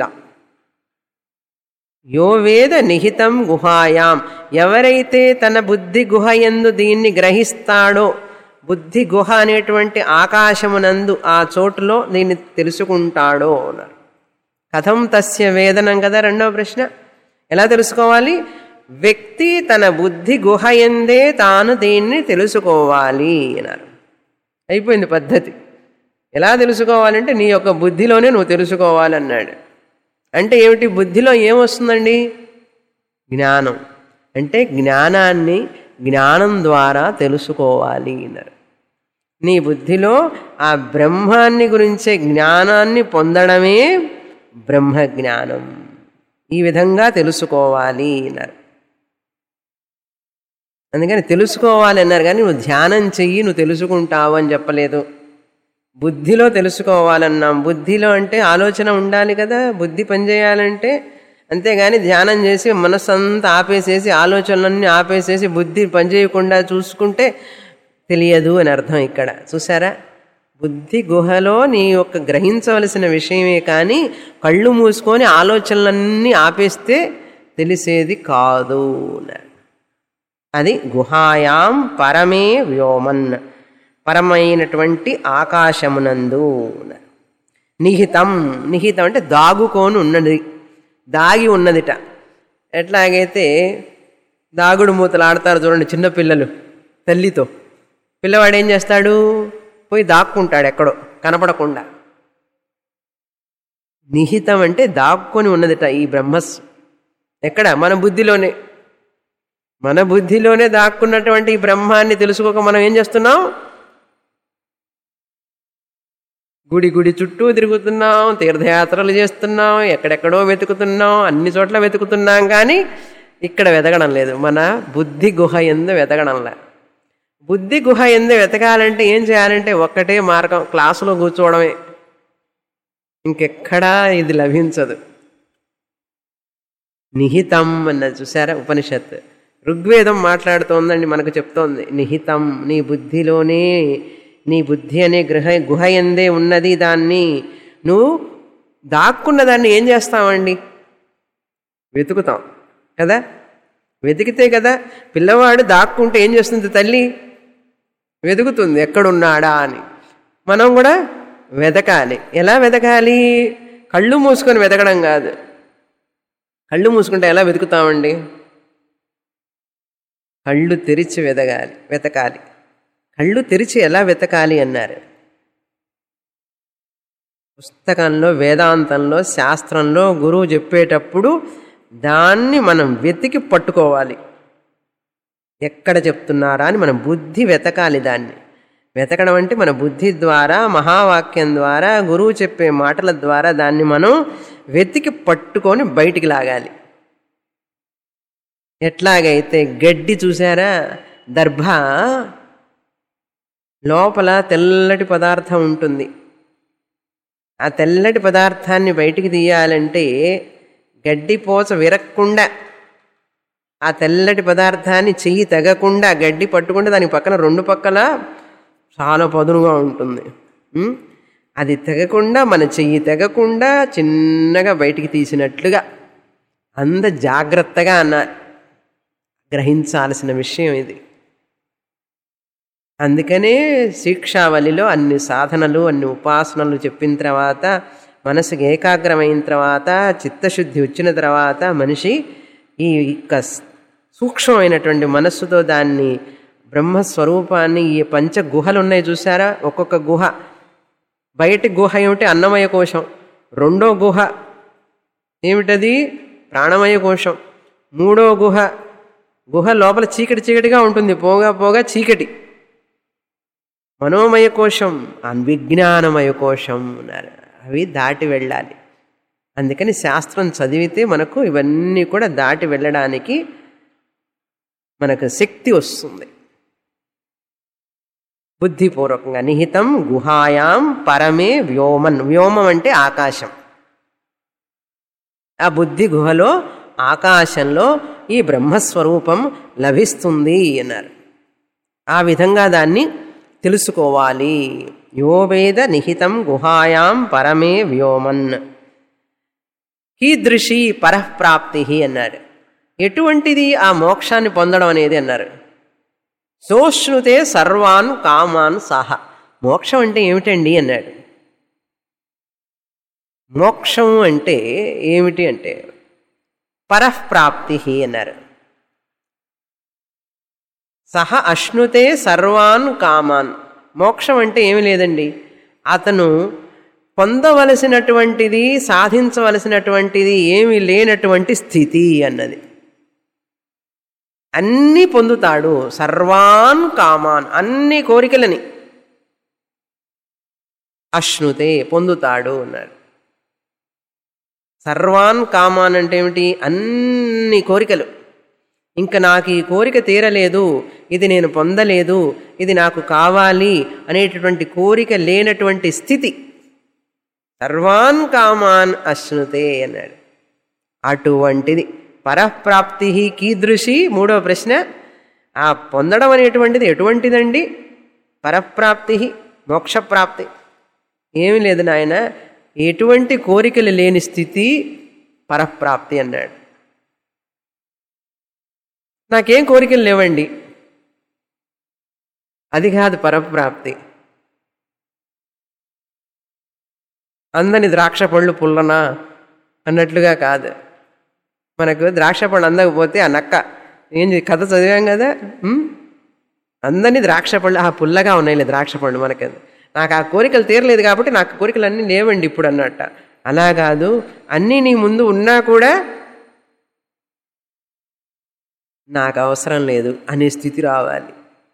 యో వేద నిహితం గుహాయాం, ఎవరైతే తన బుద్ధి గుహయందు దీన్ని గ్రహిస్తాడో, బుద్ధి గుహ అనేటువంటి ఆకాశమునందు ఆ చోటులో దీన్ని తెలుసుకుంటాడో అన్నారు. కథం తస్య వేదనం కదా రెండవ ప్రశ్న. ఎలా తెలుసుకోవాలి? వ్యక్తి తన బుద్ధి గుహయందే తాను దీన్ని తెలుసుకోవాలి అన్నారు. అయిపోయింది పద్ధతి. ఎలా తెలుసుకోవాలంటే నీ యొక్క బుద్ధిలోనే నువ్వు తెలుసుకోవాలన్నాడు. అంటే ఏమిటి? బుద్ధిలో ఏమొస్తుందండి? జ్ఞానం. అంటే జ్ఞానాన్ని జ్ఞానం ద్వారా తెలుసుకోవాలి అన్నారు. నీ బుద్ధిలో ఆ బ్రహ్మాన్ని గురించే జ్ఞానాన్ని పొందడమే బ్రహ్మ జ్ఞానం. ఈ విధంగా తెలుసుకోవాలి అన్నారు. అందుకని తెలుసుకోవాలి అన్నారు కానీ నువ్వు ధ్యానం చెయ్యి నువ్వు తెలుసుకుంటావు అని చెప్పలేదు. బుద్ధిలో తెలుసుకోవాలన్నాం. బుద్ధిలో అంటే ఆలోచన ఉండాలి కదా, బుద్ధి పనిచేయాలంటే. అంతేగాని ధ్యానం చేసి మనస్సు అంతా ఆపేసేసి ఆలోచనలన్నీ ఆపేసేసి బుద్ధి పనిచేయకుండా చూసుకుంటే తెలియదు అని అర్థం. ఇక్కడ చూసారా, బుద్ధి గుహలో నీ యొక్క గ్రహించవలసిన విషయమే కానీ కళ్ళు మూసుకొని ఆలోచనలన్నీ ఆపేస్తే తెలిసేది కాదు. అది గుహాయాం పరమే వ్యోమన్. పరమైనటువంటి ఆకాశమునందు. నిహితం, నిహితం అంటే దాగుకొని ఉన్నది, దాగి ఉన్నదిట. ఎట్లాగైతే దాగుడు మూతలు ఆడతారు చూడండి చిన్నపిల్లలు తల్లితో. పిల్లవాడు ఏం చేస్తాడు, పోయి దాక్కుంటాడు ఎక్కడో కనపడకుండా. నిహితం అంటే దాక్కొని ఉన్నదిట ఈ బ్రహ్మస్. ఎక్కడ? మన బుద్ధిలోనే. మన బుద్ధిలోనే దాక్కున్నటువంటి ఈ బ్రహ్మాన్ని తెలుసుకోక మనం ఏం చేస్తున్నాం, గుడి గుడి చుట్టూ తిరుగుతున్నాం, తీర్థయాత్రలు చేస్తున్నాం, ఎక్కడెక్కడో వెతుకుతున్నాం, అన్ని చోట్ల వెతుకుతున్నాం, కానీ ఇక్కడ వెతకడం లేదు. మన బుద్ధి గుహ ఎందు వెతకడంలే. బుద్ధి గుహ ఎందు వెతకాలంటే ఏం చేయాలంటే ఒక్కటే మార్గం, క్లాసులో కూర్చోవడమే. ఇంకెక్కడా ఇది లభించదు. నిహితం అన్నది చూసారా ఉపనిషత్. ఋగ్వేదం మాట్లాడుతోందండి, మనకు చెప్తోంది నిహితం, నీ బుద్ధిలోనే, నీ బుద్ధి అనే గృహ గుహ ఎందే ఉన్నది. దాన్ని నువ్వు దాక్కున్న దాన్ని ఏం చేస్తావండి, వెతుకుతాం కదా. వెతికితే కదా. పిల్లవాడు దాక్కుంటే ఏం చేస్తుంది తల్లి, వెతుకుతుంది ఎక్కడున్నాడా అని. మనం కూడా వెతకాలి. ఎలా వెతకాలి? కళ్ళు మూసుకొని వెతకడం కాదు. కళ్ళు మూసుకుంటే ఎలా వెతుకుతామండి? కళ్ళు తెరిచి వెతకాలి వెతకాలి కళ్ళు తెరిచి ఎలా వెతకాలి అన్నారు. పుస్తకంలో, వేదాంతంలో, శాస్త్రంలో గురువు చెప్పేటప్పుడు దాన్ని మనం వెతికి పట్టుకోవాలి. ఎక్కడ చెప్తున్నారా అని మన బుద్ధి వెతకాలి. దాన్ని వెతకడం అంటే మన బుద్ధి ద్వారా, మహావాక్యం ద్వారా, గురువు చెప్పే మాటల ద్వారా దాన్ని మనం వెతికి పట్టుకొని బయటికి లాగాలి. ఎట్లాగైతే గడ్డి చూసారా, దర్భ లోపల తెల్లటి పదార్థం ఉంటుంది. ఆ తెల్లటి పదార్థాన్ని బయటికి తీయాలంటే గడ్డిపోచ విరక్కుండా, ఆ తెల్లటి పదార్థాన్ని చెయ్యి తెగకుండా గడ్డి పట్టుకుంటే దాని పక్కన రెండు పక్కల చాలా పదునుగా ఉంటుంది. అది తెగకుండా, మన చెయ్యి తెగకుండా చిన్నగా బయటికి తీసినట్లుగా అంత జాగ్రత్తగా అన్న గ్రహించాల్సిన విషయం ఇది. అందుకనే శిక్షావళిలో అన్ని సాధనలు, అన్ని ఉపాసనలు చెప్పిన తర్వాత, మనసుకి ఏకాగ్రమైన తర్వాత, చిత్తశుద్ధి వచ్చిన తర్వాత మనిషి ఈ యొక్క సూక్ష్మమైనటువంటి మనస్సుతో దాన్ని బ్రహ్మస్వరూపాన్ని, ఈ పంచ గుహలు ఉన్నాయి చూసారా, ఒక్కొక్క గుహ. బయటి గుహ ఏమిటి? అన్నమయ కోశం. రెండో గుహ ఏమిటది? ప్రాణమయ కోశం. మూడో గుహ, గుహ లోపల చీకటి చీకటిగా ఉంటుంది, పోగా పోగా చీకటి. మనోమయ కోశం, విజ్ఞానమయ కోశం అన్నారు. అవి దాటి వెళ్ళాలి. అందుకని శాస్త్రం చదివితే మనకు ఇవన్నీ కూడా దాటి వెళ్ళడానికి మనకు శక్తి వస్తుంది. బుద్ధిపూర్వకంగా నిహితం గుహాయాం పరమే వ్యోమన్. వ్యోమం అంటే ఆకాశం. ఆ బుద్ధి గుహలో, ఆకాశంలో ఈ బ్రహ్మస్వరూపం లభిస్తుంది అన్నారు. ఆ విధంగా దాన్ని తెలుసుకోవాలి. యోవేద నిహితం గుహాయాం పరమే వ్యోమన్. కీదృశి పరఃప్రాప్తి అన్నారు. ఎటువంటిది ఆ మోక్షాన్ని పొందడం అనేది అన్నారు. సోష్ణుతే సర్వాన్ కామాన్ సహ. మోక్షం అంటే ఏమిటండి అన్నాడు. మోక్షం అంటే ఏమిటి అంటే పరఃప్రాప్తి అన్నారు. సహ అశ్నుతే సర్వాన్ కామాన్. మోక్షం అంటే ఏమి లేదండి, అతను పొందవలసినటువంటిది, సాధించవలసినటువంటిది ఏమి లేనటువంటి స్థితి అన్నది. అన్నీ పొందుతాడు. సర్వాన్ కామాన్, అన్ని కోరికలని అశ్నుతే పొందుతాడు అన్నాడు. సర్వాన్ కామాన్ అంటే ఏమిటి? అన్ని కోరికలు. ఇంకా నాకు ఈ కోరిక తీరలేదు, ఇది నేను పొందలేదు, ఇది నాకు కావాలి అనేటటువంటి కోరిక లేనటువంటి స్థితి. సర్వాన్ కామాన్ అశ్నుతే అన్నాడు. అటువంటిది పరఃప్రాప్తి కీదృశి. మూడవ ప్రశ్న, ఆ పొందడం అనేటువంటిది ఎటువంటిదండి? పరఃప్రాప్తి, మోక్షప్రాప్తి. ఏమి లేదు నాయన, ఎటువంటి కోరికలు లేని స్థితి పరఃప్రాప్తి అన్నాడు. నాకేం కోరికలు లేవండి, అది కాదు పరప్రాప్తి. అందని ద్రాక్ష పళ్ళు పుల్లనా అన్నట్లుగా కాదు. మనకు ద్రాక్ష పళ్ళు అందకపోతే ఆ నక్క ఏం కథ చదివాం కదా, అందని ద్రాక్ష పళ్ళు ఆ పుల్లగా ఉన్నాయిలే ద్రాక్ష పళ్ళు, మనకి నాకు ఆ కోరికలు తీరలేదు కాబట్టి నాకు కోరికలు అన్నీ లేవండి ఇప్పుడు అన్నట్ట. అలా కాదు, అన్నీ నీ ముందు ఉన్నా కూడా నాకు అవసరం లేదు అనే స్థితి రావాలి.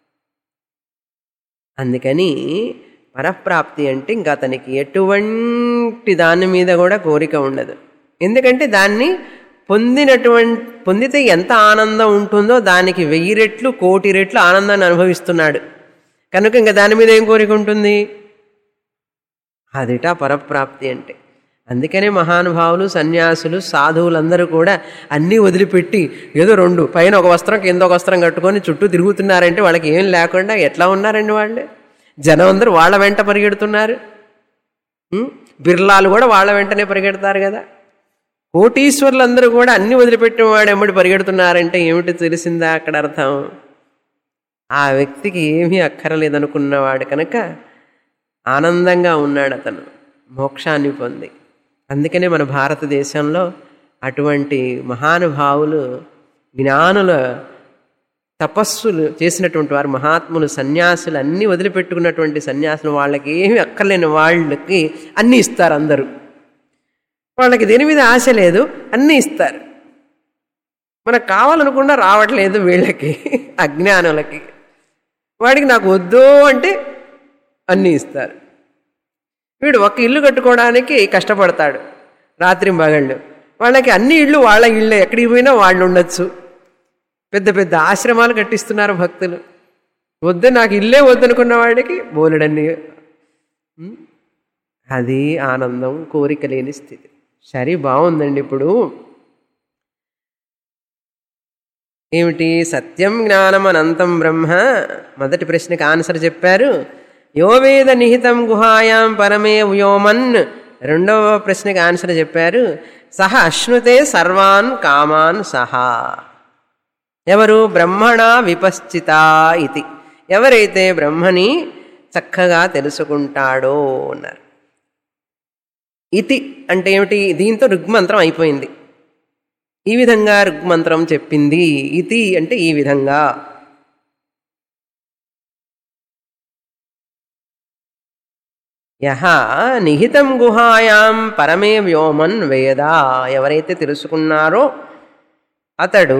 అందుకని పరప్రాప్తి అంటే ఇంకా అతనికి ఎటువంటి దాని మీద కూడా కోరిక ఉండదు. ఎందుకంటే దాన్ని పొందినటువంటి పొందితే ఎంత ఆనందం ఉంటుందో దానికి వెయ్యి రెట్లు కోటి రెట్లు ఆనందాన్ని అనుభవిస్తున్నాడు కనుక ఇంకా దాని మీద ఏం కోరిక ఉంటుంది? అదిటా పరప్రాప్తి అంటే. అందుకనే మహానుభావులు, సన్యాసులు, సాధువులందరూ కూడా అన్నీ వదిలిపెట్టి ఏదో రెండు పైన ఒక వస్త్రం కింద ఒక వస్త్రం కట్టుకొని చుట్టూ తిరుగుతున్నారంటే వాళ్ళకి ఏం లేకుండా ఎట్లా ఉన్నారండి వాళ్ళు? జనం అందరూ వాళ్ళ వెంట పరిగెడుతున్నారు. బిర్లాలు కూడా వాళ్ళ వెంటనే పరిగెడతారు కదా. కోటీశ్వర్లందరూ కూడా అన్ని వదిలిపెట్టిన వాడు ఎమ్మడి పరిగెడుతున్నారంటే ఏమిటి తెలిసిందా అక్కడ అర్థం? ఆ వ్యక్తికి ఏమీ అక్కరలేదనుకున్నవాడు కనుక ఆనందంగా ఉన్నాడు అతను, మోక్షాన్ని పొంది. అందుకనే మన భారతదేశంలో అటువంటి మహానుభావులు, జ్ఞానుల తపస్సులు చేసినటువంటి వారు, మహాత్ములు, సన్యాసులు అన్నీ వదిలిపెట్టుకున్నటువంటి సన్యాసులు, వాళ్ళకి ఏమీ అక్కర్లేని వాళ్ళకి అన్నీ ఇస్తారు అందరూ. వాళ్ళకి దేని మీద ఆశ లేదు, అన్నీ ఇస్తారు. మనకు కావాలనుకుండా రావట్లేదు వీళ్ళకి, అజ్ఞానులకి. వాడికి నాకు వద్దు అంటే అన్నీ ఇస్తారు. వీడు ఒక ఇల్లు కట్టుకోవడానికి కష్టపడతాడు రాత్రి మగళ్ళు, వాళ్ళకి అన్ని ఇళ్ళు వాళ్ళ ఇళ్ళే, ఎక్కడికి పోయినా వాళ్ళు ఉండొచ్చు. పెద్ద పెద్ద ఆశ్రమాలు కట్టిస్తున్నారు భక్తులు. వద్దు నాకు ఇల్లే వద్దనుకున్న వాడికి బోలెడన్ని. అది ఆనందం, కోరిక లేని స్థితి. సరే, బాగుందండి. ఇప్పుడు ఏమిటి? సత్యం జ్ఞానం అనంతం బ్రహ్మ. మొదటి ప్రశ్నకి ఆన్సర్ చెప్పారు. యో వేద నిహితం గుహాయాం పరమే వ్యోమన్. రెండవ ప్రశ్నకి ఆన్సర్ చెప్పారు. సహ అశ్నుతే సర్వాన్ కామాన్ సహా. ఎవరు? బ్రహ్మణా విపశ్చిత ఇది. ఎవరైతే బ్రహ్మని చక్కగా తెలుసుకుంటాడో అన్నారు. ఇతి అంటే ఏమిటి? దీంతో ఋగ్మంత్రం అయిపోయింది. ఈ విధంగా ఋగ్మంత్రం చెప్పింది. ఇతి అంటే ఈ విధంగా. యహ నిహితం గుహాయాం పరమే వ్యోమన్ వేద. ఎవరైతే తెలుసుకున్నారో అతడు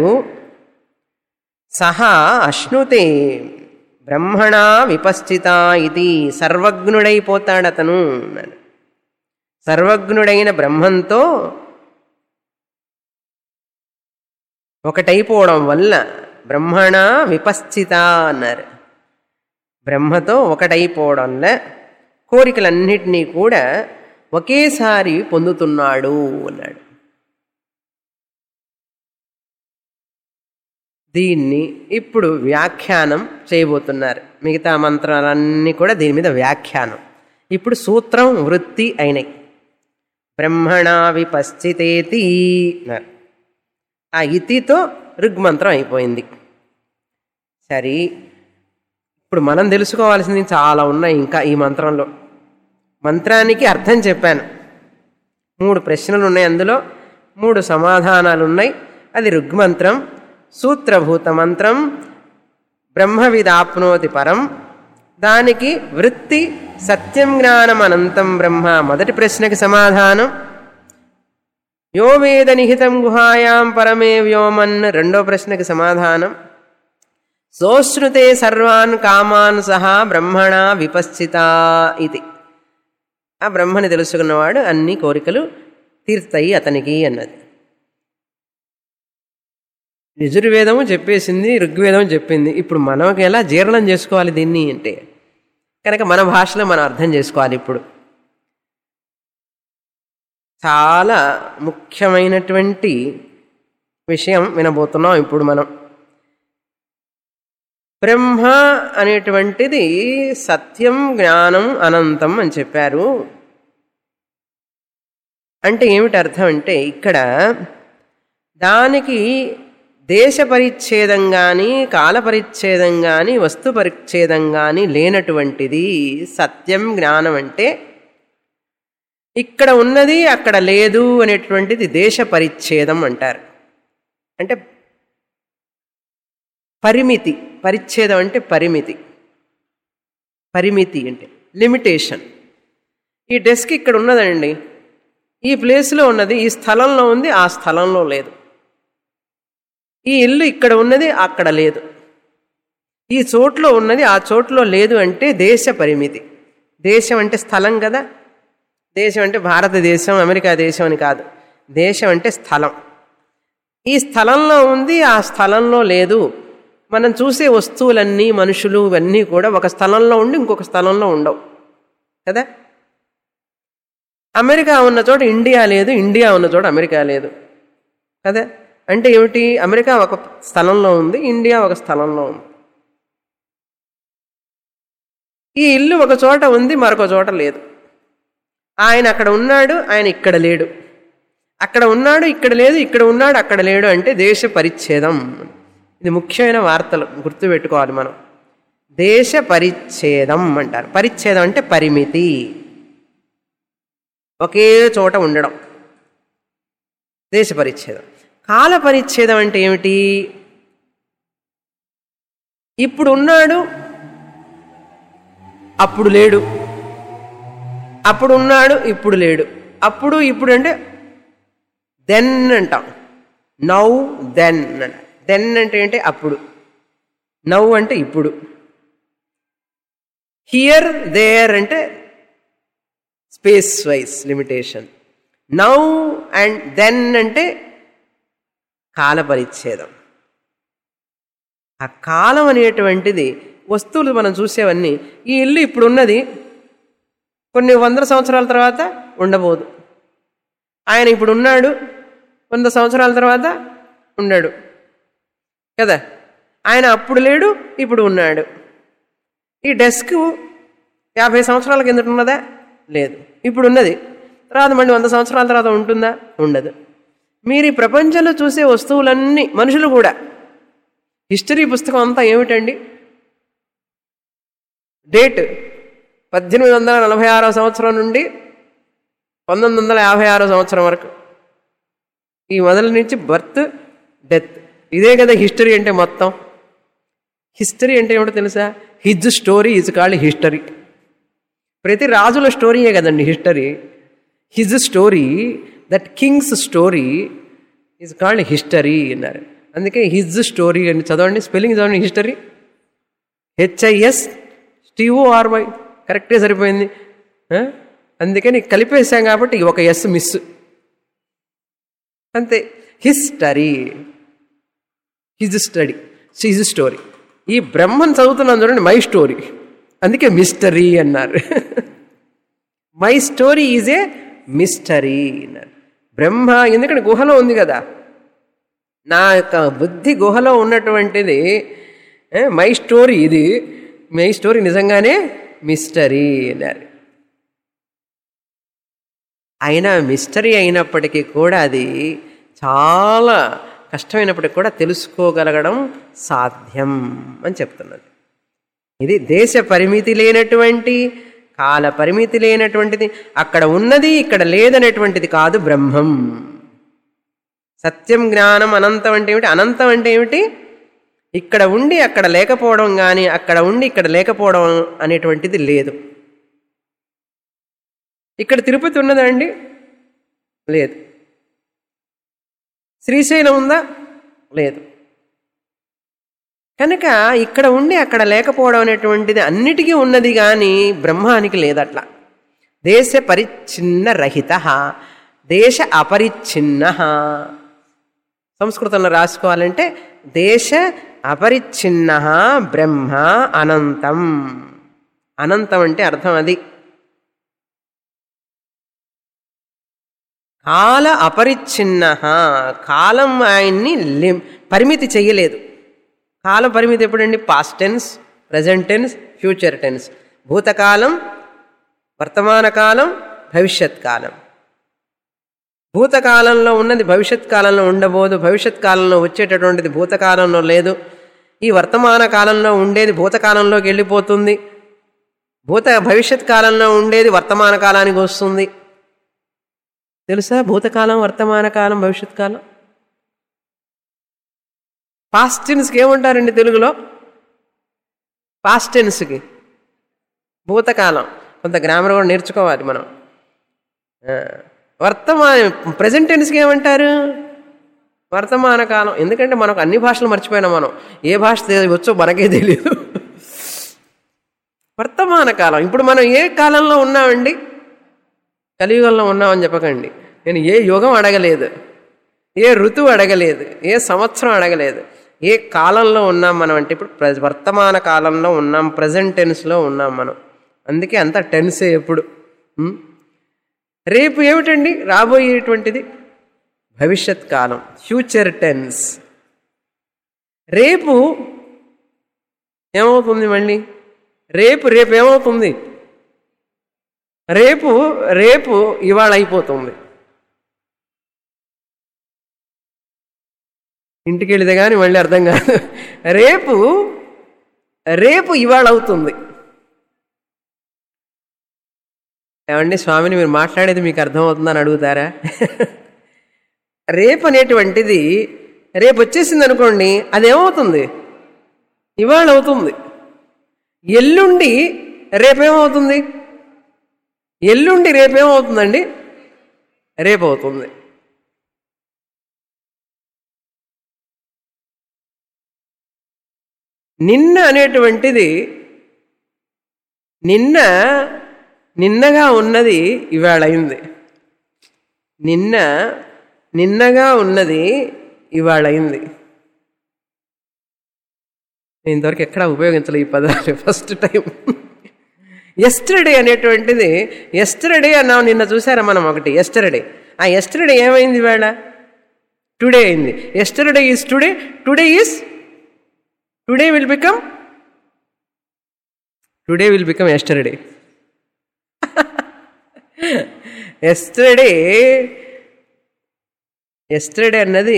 సహ అశ్నుతే బ్రహ్మణా విపశ్చిత ఇది. సర్వజ్ఞుడైపోతాడు అతను. సర్వజ్ఞుడైన బ్రహ్మంతో ఒకటైపోవడం వల్ల బ్రహ్మణ విపశ్చిత అన్నారు. బ్రహ్మతో ఒకటైపోవడంలో కోరికలన్నిటినీ కూడా ఒకేసారి పొందుతున్నాడు అన్నాడు. దీన్ని ఇప్పుడు వ్యాఖ్యానం చేయబోతున్నారు. మిగతా మంత్రాలన్నీ కూడా దీని మీద వ్యాఖ్యానం. ఇప్పుడు సూత్రం, వృత్తి అయినాయి. బ్రహ్మణ విపశ్చితేతి అన్నారు. ఆ ఇతితో ఋగ్మంత్రం అయిపోయింది. సరే, ఇప్పుడు మనం తెలుసుకోవాల్సింది చాలా ఉన్నాయి ఇంకా ఈ మంత్రంలో. మంత్రానికి అర్థం చెప్పాను. మూడు ప్రశ్నలు ఉన్నాయి, అందులో మూడు సమాధానాలు ఉన్నాయి. అది ఋగ్మంత్రం. సూత్రభూత మంత్రం బ్రహ్మవిదాప్నోతి పరం. దానికి వృత్తి సత్యం జ్ఞానం అనంతం బ్రహ్మ. మొదటి ప్రశ్నకి సమాధానం. యో వేద నిహితం గుహాయాం పరమే వ్యోమన్. రెండో ప్రశ్నకి సమాధానం. సోశ్రుతే సర్వాన్ కామాన్ సహా బ్రహ్మణ విపశ్చిత ఇది. ఆ బ్రహ్మని తెలుసుకున్నవాడు అన్ని కోరికలు తీర్తాయి అతనికి అన్నది. యజుర్వేదము చెప్పేసింది, ఋగ్వేదం చెప్పింది. ఇప్పుడు మనకి ఎలా జీర్ణం చేసుకోవాలి దీన్ని అంటే కనుక మన భాషలో మనం అర్థం చేసుకోవాలి. ఇప్పుడు చాలా ముఖ్యమైనటువంటి విషయం వినబోతున్నాం ఇప్పుడు మనం. బ్రహ్మ అనేటువంటిది సత్యం జ్ఞానం అనంతం అని చెప్పారు. అంటే ఏమిటి అర్థం అంటే ఇక్కడ దానికి దేశ పరిచ్ఛేదం కానీ కాల పరిచ్ఛేదం కానీ వస్తు పరిచ్ఛేదం కానీ లేనటువంటిది సత్యం జ్ఞానం అంటే ఇక్కడ ఉన్నది అక్కడ లేదు అనేటువంటిది దేశ పరిచ్ఛేదం అంటారు. అంటే పరిమితి, పరిచ్ఛేదం అంటే పరిమితి, పరిమితి అంటే లిమిటేషన్. ఈ డెస్క్ ఇక్కడ ఉన్నదండి, ఈ ప్లేస్లో ఉన్నది, ఈ స్థలంలో ఉంది, ఆ స్థలంలో లేదు. ఈ ఇల్లు ఇక్కడ ఉన్నది, అక్కడ లేదు. ఈ చోట్లో ఉన్నది, ఆ చోట్లో లేదు అంటే దేశ పరిమితి. దేశం అంటే స్థలం కదా, దేశం అంటే భారతదేశం అమెరికా దేశం అని కాదు, దేశం అంటే స్థలం. ఈ స్థలంలో ఉంది, ఆ స్థలంలో లేదు. మనం చూసే వస్తువులన్నీ మనుషులు ఇవన్నీ కూడా ఒక స్థలంలో ఉండి ఇంకొక స్థలంలో ఉండవు కదా. అమెరికా ఉన్న చోట ఇండియా లేదు, ఇండియా ఉన్న చోట అమెరికా లేదు కదా. అంటే ఏమిటి, అమెరికా ఒక స్థలంలో ఉంది, ఇండియా ఒక స్థలంలో ఉంది. ఈ ఇల్లు ఒక చోట ఉంది, మరొక చోట లేదు. ఆయన అక్కడ ఉన్నాడు, ఆయన ఇక్కడ లేడు. అక్కడ ఉన్నాడు, ఇక్కడ లేదు, ఇక్కడ ఉన్నాడు, అక్కడ లేడు అంటే దేశ పరిచ్ఛేదం. ఇది ముఖ్యమైన వార్తలు గుర్తుపెట్టుకోవాలి మనం. దేశ పరిచ్ఛేదం అంటారు. పరిచ్ఛేదం అంటే పరిమితి, ఒకే చోట ఉండడం, దేశ పరిచ్ఛేదం. కాల పరిచ్ఛేదం అంటే ఏమిటి, ఇప్పుడు ఉన్నాడు అప్పుడు లేడు, అప్పుడు ఉన్నాడు ఇప్పుడు లేడు. అప్పుడు ఇప్పుడు అంటే దెన్ అంటాం, నౌ దెన్ అంట. దెన్ అంటే ఏంటి, అప్పుడు. నౌ అంటే ఇప్పుడు. హియర్ దేర్ అంటే space wise limitation. Now and then అంటే కాల పరిచ్ఛేదం. ఆ కాలం అనేటువంటిది వస్తువులు మనం చూసేవన్నీ, ఈ ఇల్లు ఇప్పుడు ఉన్నది, కొన్ని వందల సంవత్సరాల తర్వాత ఉండబోదు. ఆయన ఇప్పుడు ఉన్నాడు, వంద సంవత్సరాల తర్వాత ఉన్నాడు కదా. ఆయన అప్పుడు లేడు, ఇప్పుడు ఉన్నాడు. ఈ డెస్క్ యాభై సంవత్సరాల కిందట ఉన్నదా, లేదు. ఇప్పుడు ఉన్నది, తర్వాత మళ్ళీ వంద సంవత్సరాల తర్వాత ఉంటుందా, ఉండదు. మీరు ఈ ప్రపంచంలో చూసే వస్తువులన్నీ, మనుషులు కూడా, హిస్టరీ పుస్తకం అంతా ఏమిటండి, డేట్ పద్దెనిమిది వందల నలభై ఆరో సంవత్సరం నుండి పంతొమ్మిది వందల యాభై ఆరో సంవత్సరం వరకు, ఈ మొదల నుంచి బర్త్ డెత్, ఇదే కదా హిస్టరీ అంటే. మొత్తం హిస్టరీ అంటే ఏమిటో తెలుసా, his story is called history. ప్రతి రాజుల స్టోరీయే కదండి history. His story, that kings story is called history అన్నారు. అందుకే హిజ్ స్టోరీ అని చదవండి, స్పెల్లింగ్ చదవండి. హిస్టరీ హెచ్ఐఎస్ టీఓఆర్వై కరెక్టే సరిపోయింది. అందుకని కలిపేసాం కాబట్టి ఒక ఎస్ మిస్, అంతే. History, his study, his story. ఈ బ్రహ్మను చదువుతున్నాను చూడండి, మై స్టోరీ, అందుకే మిస్టరీ అన్నారు. My story is a mystery అన్నారు. బ్రహ్మ ఎందుకంటే గుహలో ఉంది కదా, నా యొక్క బుద్ధి గుహలో ఉన్నటువంటిది మై స్టోరీ, ఇది మై స్టోరీ నిజంగానే మిస్టరీ అన్నారు. అయినా మిస్టరీ అయినప్పటికీ కూడా అది చాలా కష్టమైనప్పటికీ కూడా తెలుసుకోగలగడం సాధ్యం అని చెప్తున్నది. ఇది దేశ పరిమితి లేనటువంటి, కాల పరిమితి లేనటువంటిది, అక్కడ ఉన్నది ఇక్కడ లేదనేటువంటిది కాదు బ్రహ్మం. సత్యం జ్ఞానం అనంతం అంటే ఏమిటి, అనంతం అంటే ఏమిటి, ఇక్కడ ఉండి అక్కడ లేకపోవడం కానీ అక్కడ ఉండి ఇక్కడ లేకపోవడం అనేటువంటిది లేదు. ఇక్కడ తిరుపతి ఉన్నదా అండి, లేదు. శ్రీశైలం ఉందా, లేదు. కనుక ఇక్కడ ఉండి అక్కడ లేకపోవడం అనేటువంటిది అన్నిటికీ ఉన్నది కానీ బ్రహ్మానికి లేదట్లా. దేశ పరిచ్ఛిన్న రహిత, దేశ అపరిచ్ఛిన్న. సంస్కృతంలో రాసుకోవాలంటే దేశ అపరిచ్ఛిన్న బ్రహ్మ అనంతం. అనంతం అంటే అర్థం అది. కాల అపరిచ్ఛిన్న, కాలం ఆయన్ని పరిమితి చెయ్యలేదు. కాల పరిమితి ఎప్పుడండి, past tense, present tense, future tense, భూతకాలం, వర్తమాన కాలం, భవిష్యత్ కాలం. భూతకాలంలో ఉన్నది భవిష్యత్ కాలంలో ఉండబోదు, భవిష్యత్ కాలంలో వచ్చేటటువంటిది భూతకాలంలో లేదు, ఈ వర్తమాన కాలంలో ఉండేది భూతకాలంలోకి వెళ్ళిపోతుంది, భూత భవిష్యత్ కాలంలో ఉండేది వర్తమాన కాలానికి వస్తుంది. తెలుసా భూతకాలం, వర్తమాన కాలం, భవిష్యత్ కాలం? పాస్ట్ టెన్స్కి ఏమంటారండి తెలుగులో? పాస్ట్ టెన్స్కి భూతకాలం. కొంత గ్రామర్ కూడా నేర్చుకోవాలి మనం. వర్తమాన ప్రజెంట్ టెన్స్కి ఏమంటారు? వర్తమాన కాలం. ఎందుకంటే మనకు అన్ని భాషలు మర్చిపోయినాం మనం, ఏ భాష వచ్చో మనకే తెలియదు. వర్తమాన కాలం. ఇప్పుడు మనం ఏ కాలంలో ఉన్నామండి? కలియుగంలో ఉన్నామని చెప్పకండి. నేను ఏ యుగం అడగలేదు, ఏ ఋతువు అడగలేదు, ఏ సంవత్సరం అడగలేదు, ఏ కాలంలో ఉన్నాం మనం అంటే ఇప్పుడు వర్తమాన కాలంలో ఉన్నాం, ప్రజెంట్ టెన్స్లో ఉన్నాం మనం. అందుకే అంత టెన్సే ఎప్పుడు. రేపు ఏమిటండి? రాబోయేటువంటిది భవిష్యత్ కాలం, ఫ్యూచర్ టెన్స్. రేపు ఏమవుతుంది? మళ్ళీ రేపు రేపు ఏమవుతుంది? రేపు రేపు ఇవాళ అయిపోతుంది. ఇంటికి వెళితే కానీ మళ్ళీ అర్థం కాదు. రేపు రేపు ఇవాళ అవుతుంది. ఏమండి స్వామిని మీరు మాట్లాడేది మీకు అర్థమవుతుందని అడుగుతారా? రేపు అనేటువంటిది రేపు వచ్చేసింది అనుకోండి, అదేమవుతుంది? ఇవాళ అవుతుంది. ఎల్లుండి రేపేమవుతుంది? ఎల్లుండి రేపేమవుతుందండి? రేపు అవుతుంది. నిన్న అనేటువంటిది నిన్న నిన్నగా ఉన్నది ఇవాళ అయింది. నిన్న నిన్నగా ఉన్నది ఇవాళ అయింది. నేను ఇంతవరకు ఎక్కడా ఉపయోగించలే ఈ పదాలు, ఫస్ట్ టైం. ఎస్టర్డే అనేటువంటిది, ఎస్టర్డే అన్నాం నిన్న, చూసారా మనం ఒకటి ఎస్టర్డే. ఆ ఎస్టర్డే ఏమైంది? ఇవాళ టుడే అయింది. Yesterday is today, today is today will become today will become yesterday. Yesterday yesterday అన్నది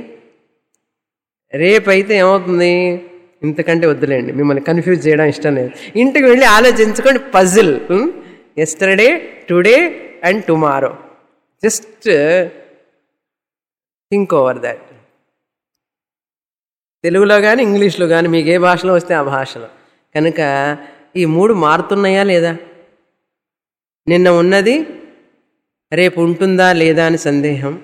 రేపైతే ఏమవుతుంది? ఇంతకంటే వద్దులేండి, మిమ్మల్ని కన్ఫ్యూజ్ చేయడం ఇష్టం లేదు. ఇంటికి వెళ్ళి ఆలోచించుకోండి. Puzzle yesterday, today and tomorrow. Just think over that. తెలుగులో కానీ ఇంగ్లీష్లో కానీ మీకు ఏ భాషలో వస్తే ఆ భాషలో. కనుక ఈ మూడు మారుతున్నాయా లేదా? నిన్న ఉన్నది రేపు ఉంటుందా లేదా అని సందేహం,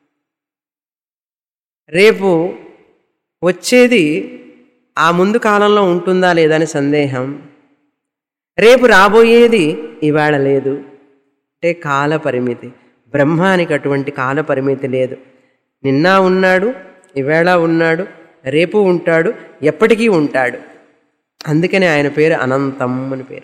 రేపు వచ్చేది ఆ ముందు కాలంలో ఉంటుందా లేదా అని సందేహం, రేపు రాబోయేది ఇవాళ లేదు అంటే కాల పరిమితి. బ్రహ్మానికి అటువంటి కాల పరిమితి లేదు. నిన్న ఉన్నాడు, ఇవాళ ఉన్నాడు, రేపు ఉంటాడు, ఎప్పటికీ ఉంటాడు. అందుకని ఆయన పేరు అనంతం అని పేరు.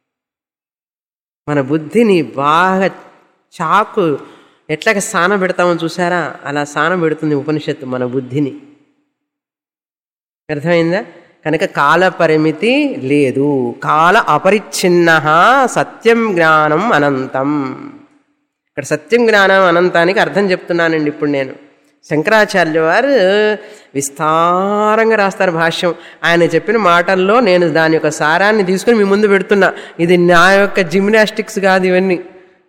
మన బుద్ధిని బాగా చాకు ఎట్లాగ సాన పెడతామో చూసారా, అలా సాన పెడుతుంది ఉపనిషత్తు మన బుద్ధిని. అర్థమైందా? కనుక కాల పరిమితి లేదు. కాల అపరిచ్ఛిన్న సత్యం జ్ఞానం అనంతం. ఇక్కడ సత్యం జ్ఞానం అనంతానికి అర్థం చెప్తున్నానండి ఇప్పుడు నేను. శంకరాచార్య వారు విస్తారంగా రాస్తారు భాష్యం. ఆయన చెప్పిన మాటల్లో నేను దాని యొక్క సారాన్ని తీసుకుని మీ ముందు పెడుతున్నా. ఇది నా యొక్క జిమ్నాస్టిక్స్ కాదు, ఇవన్నీ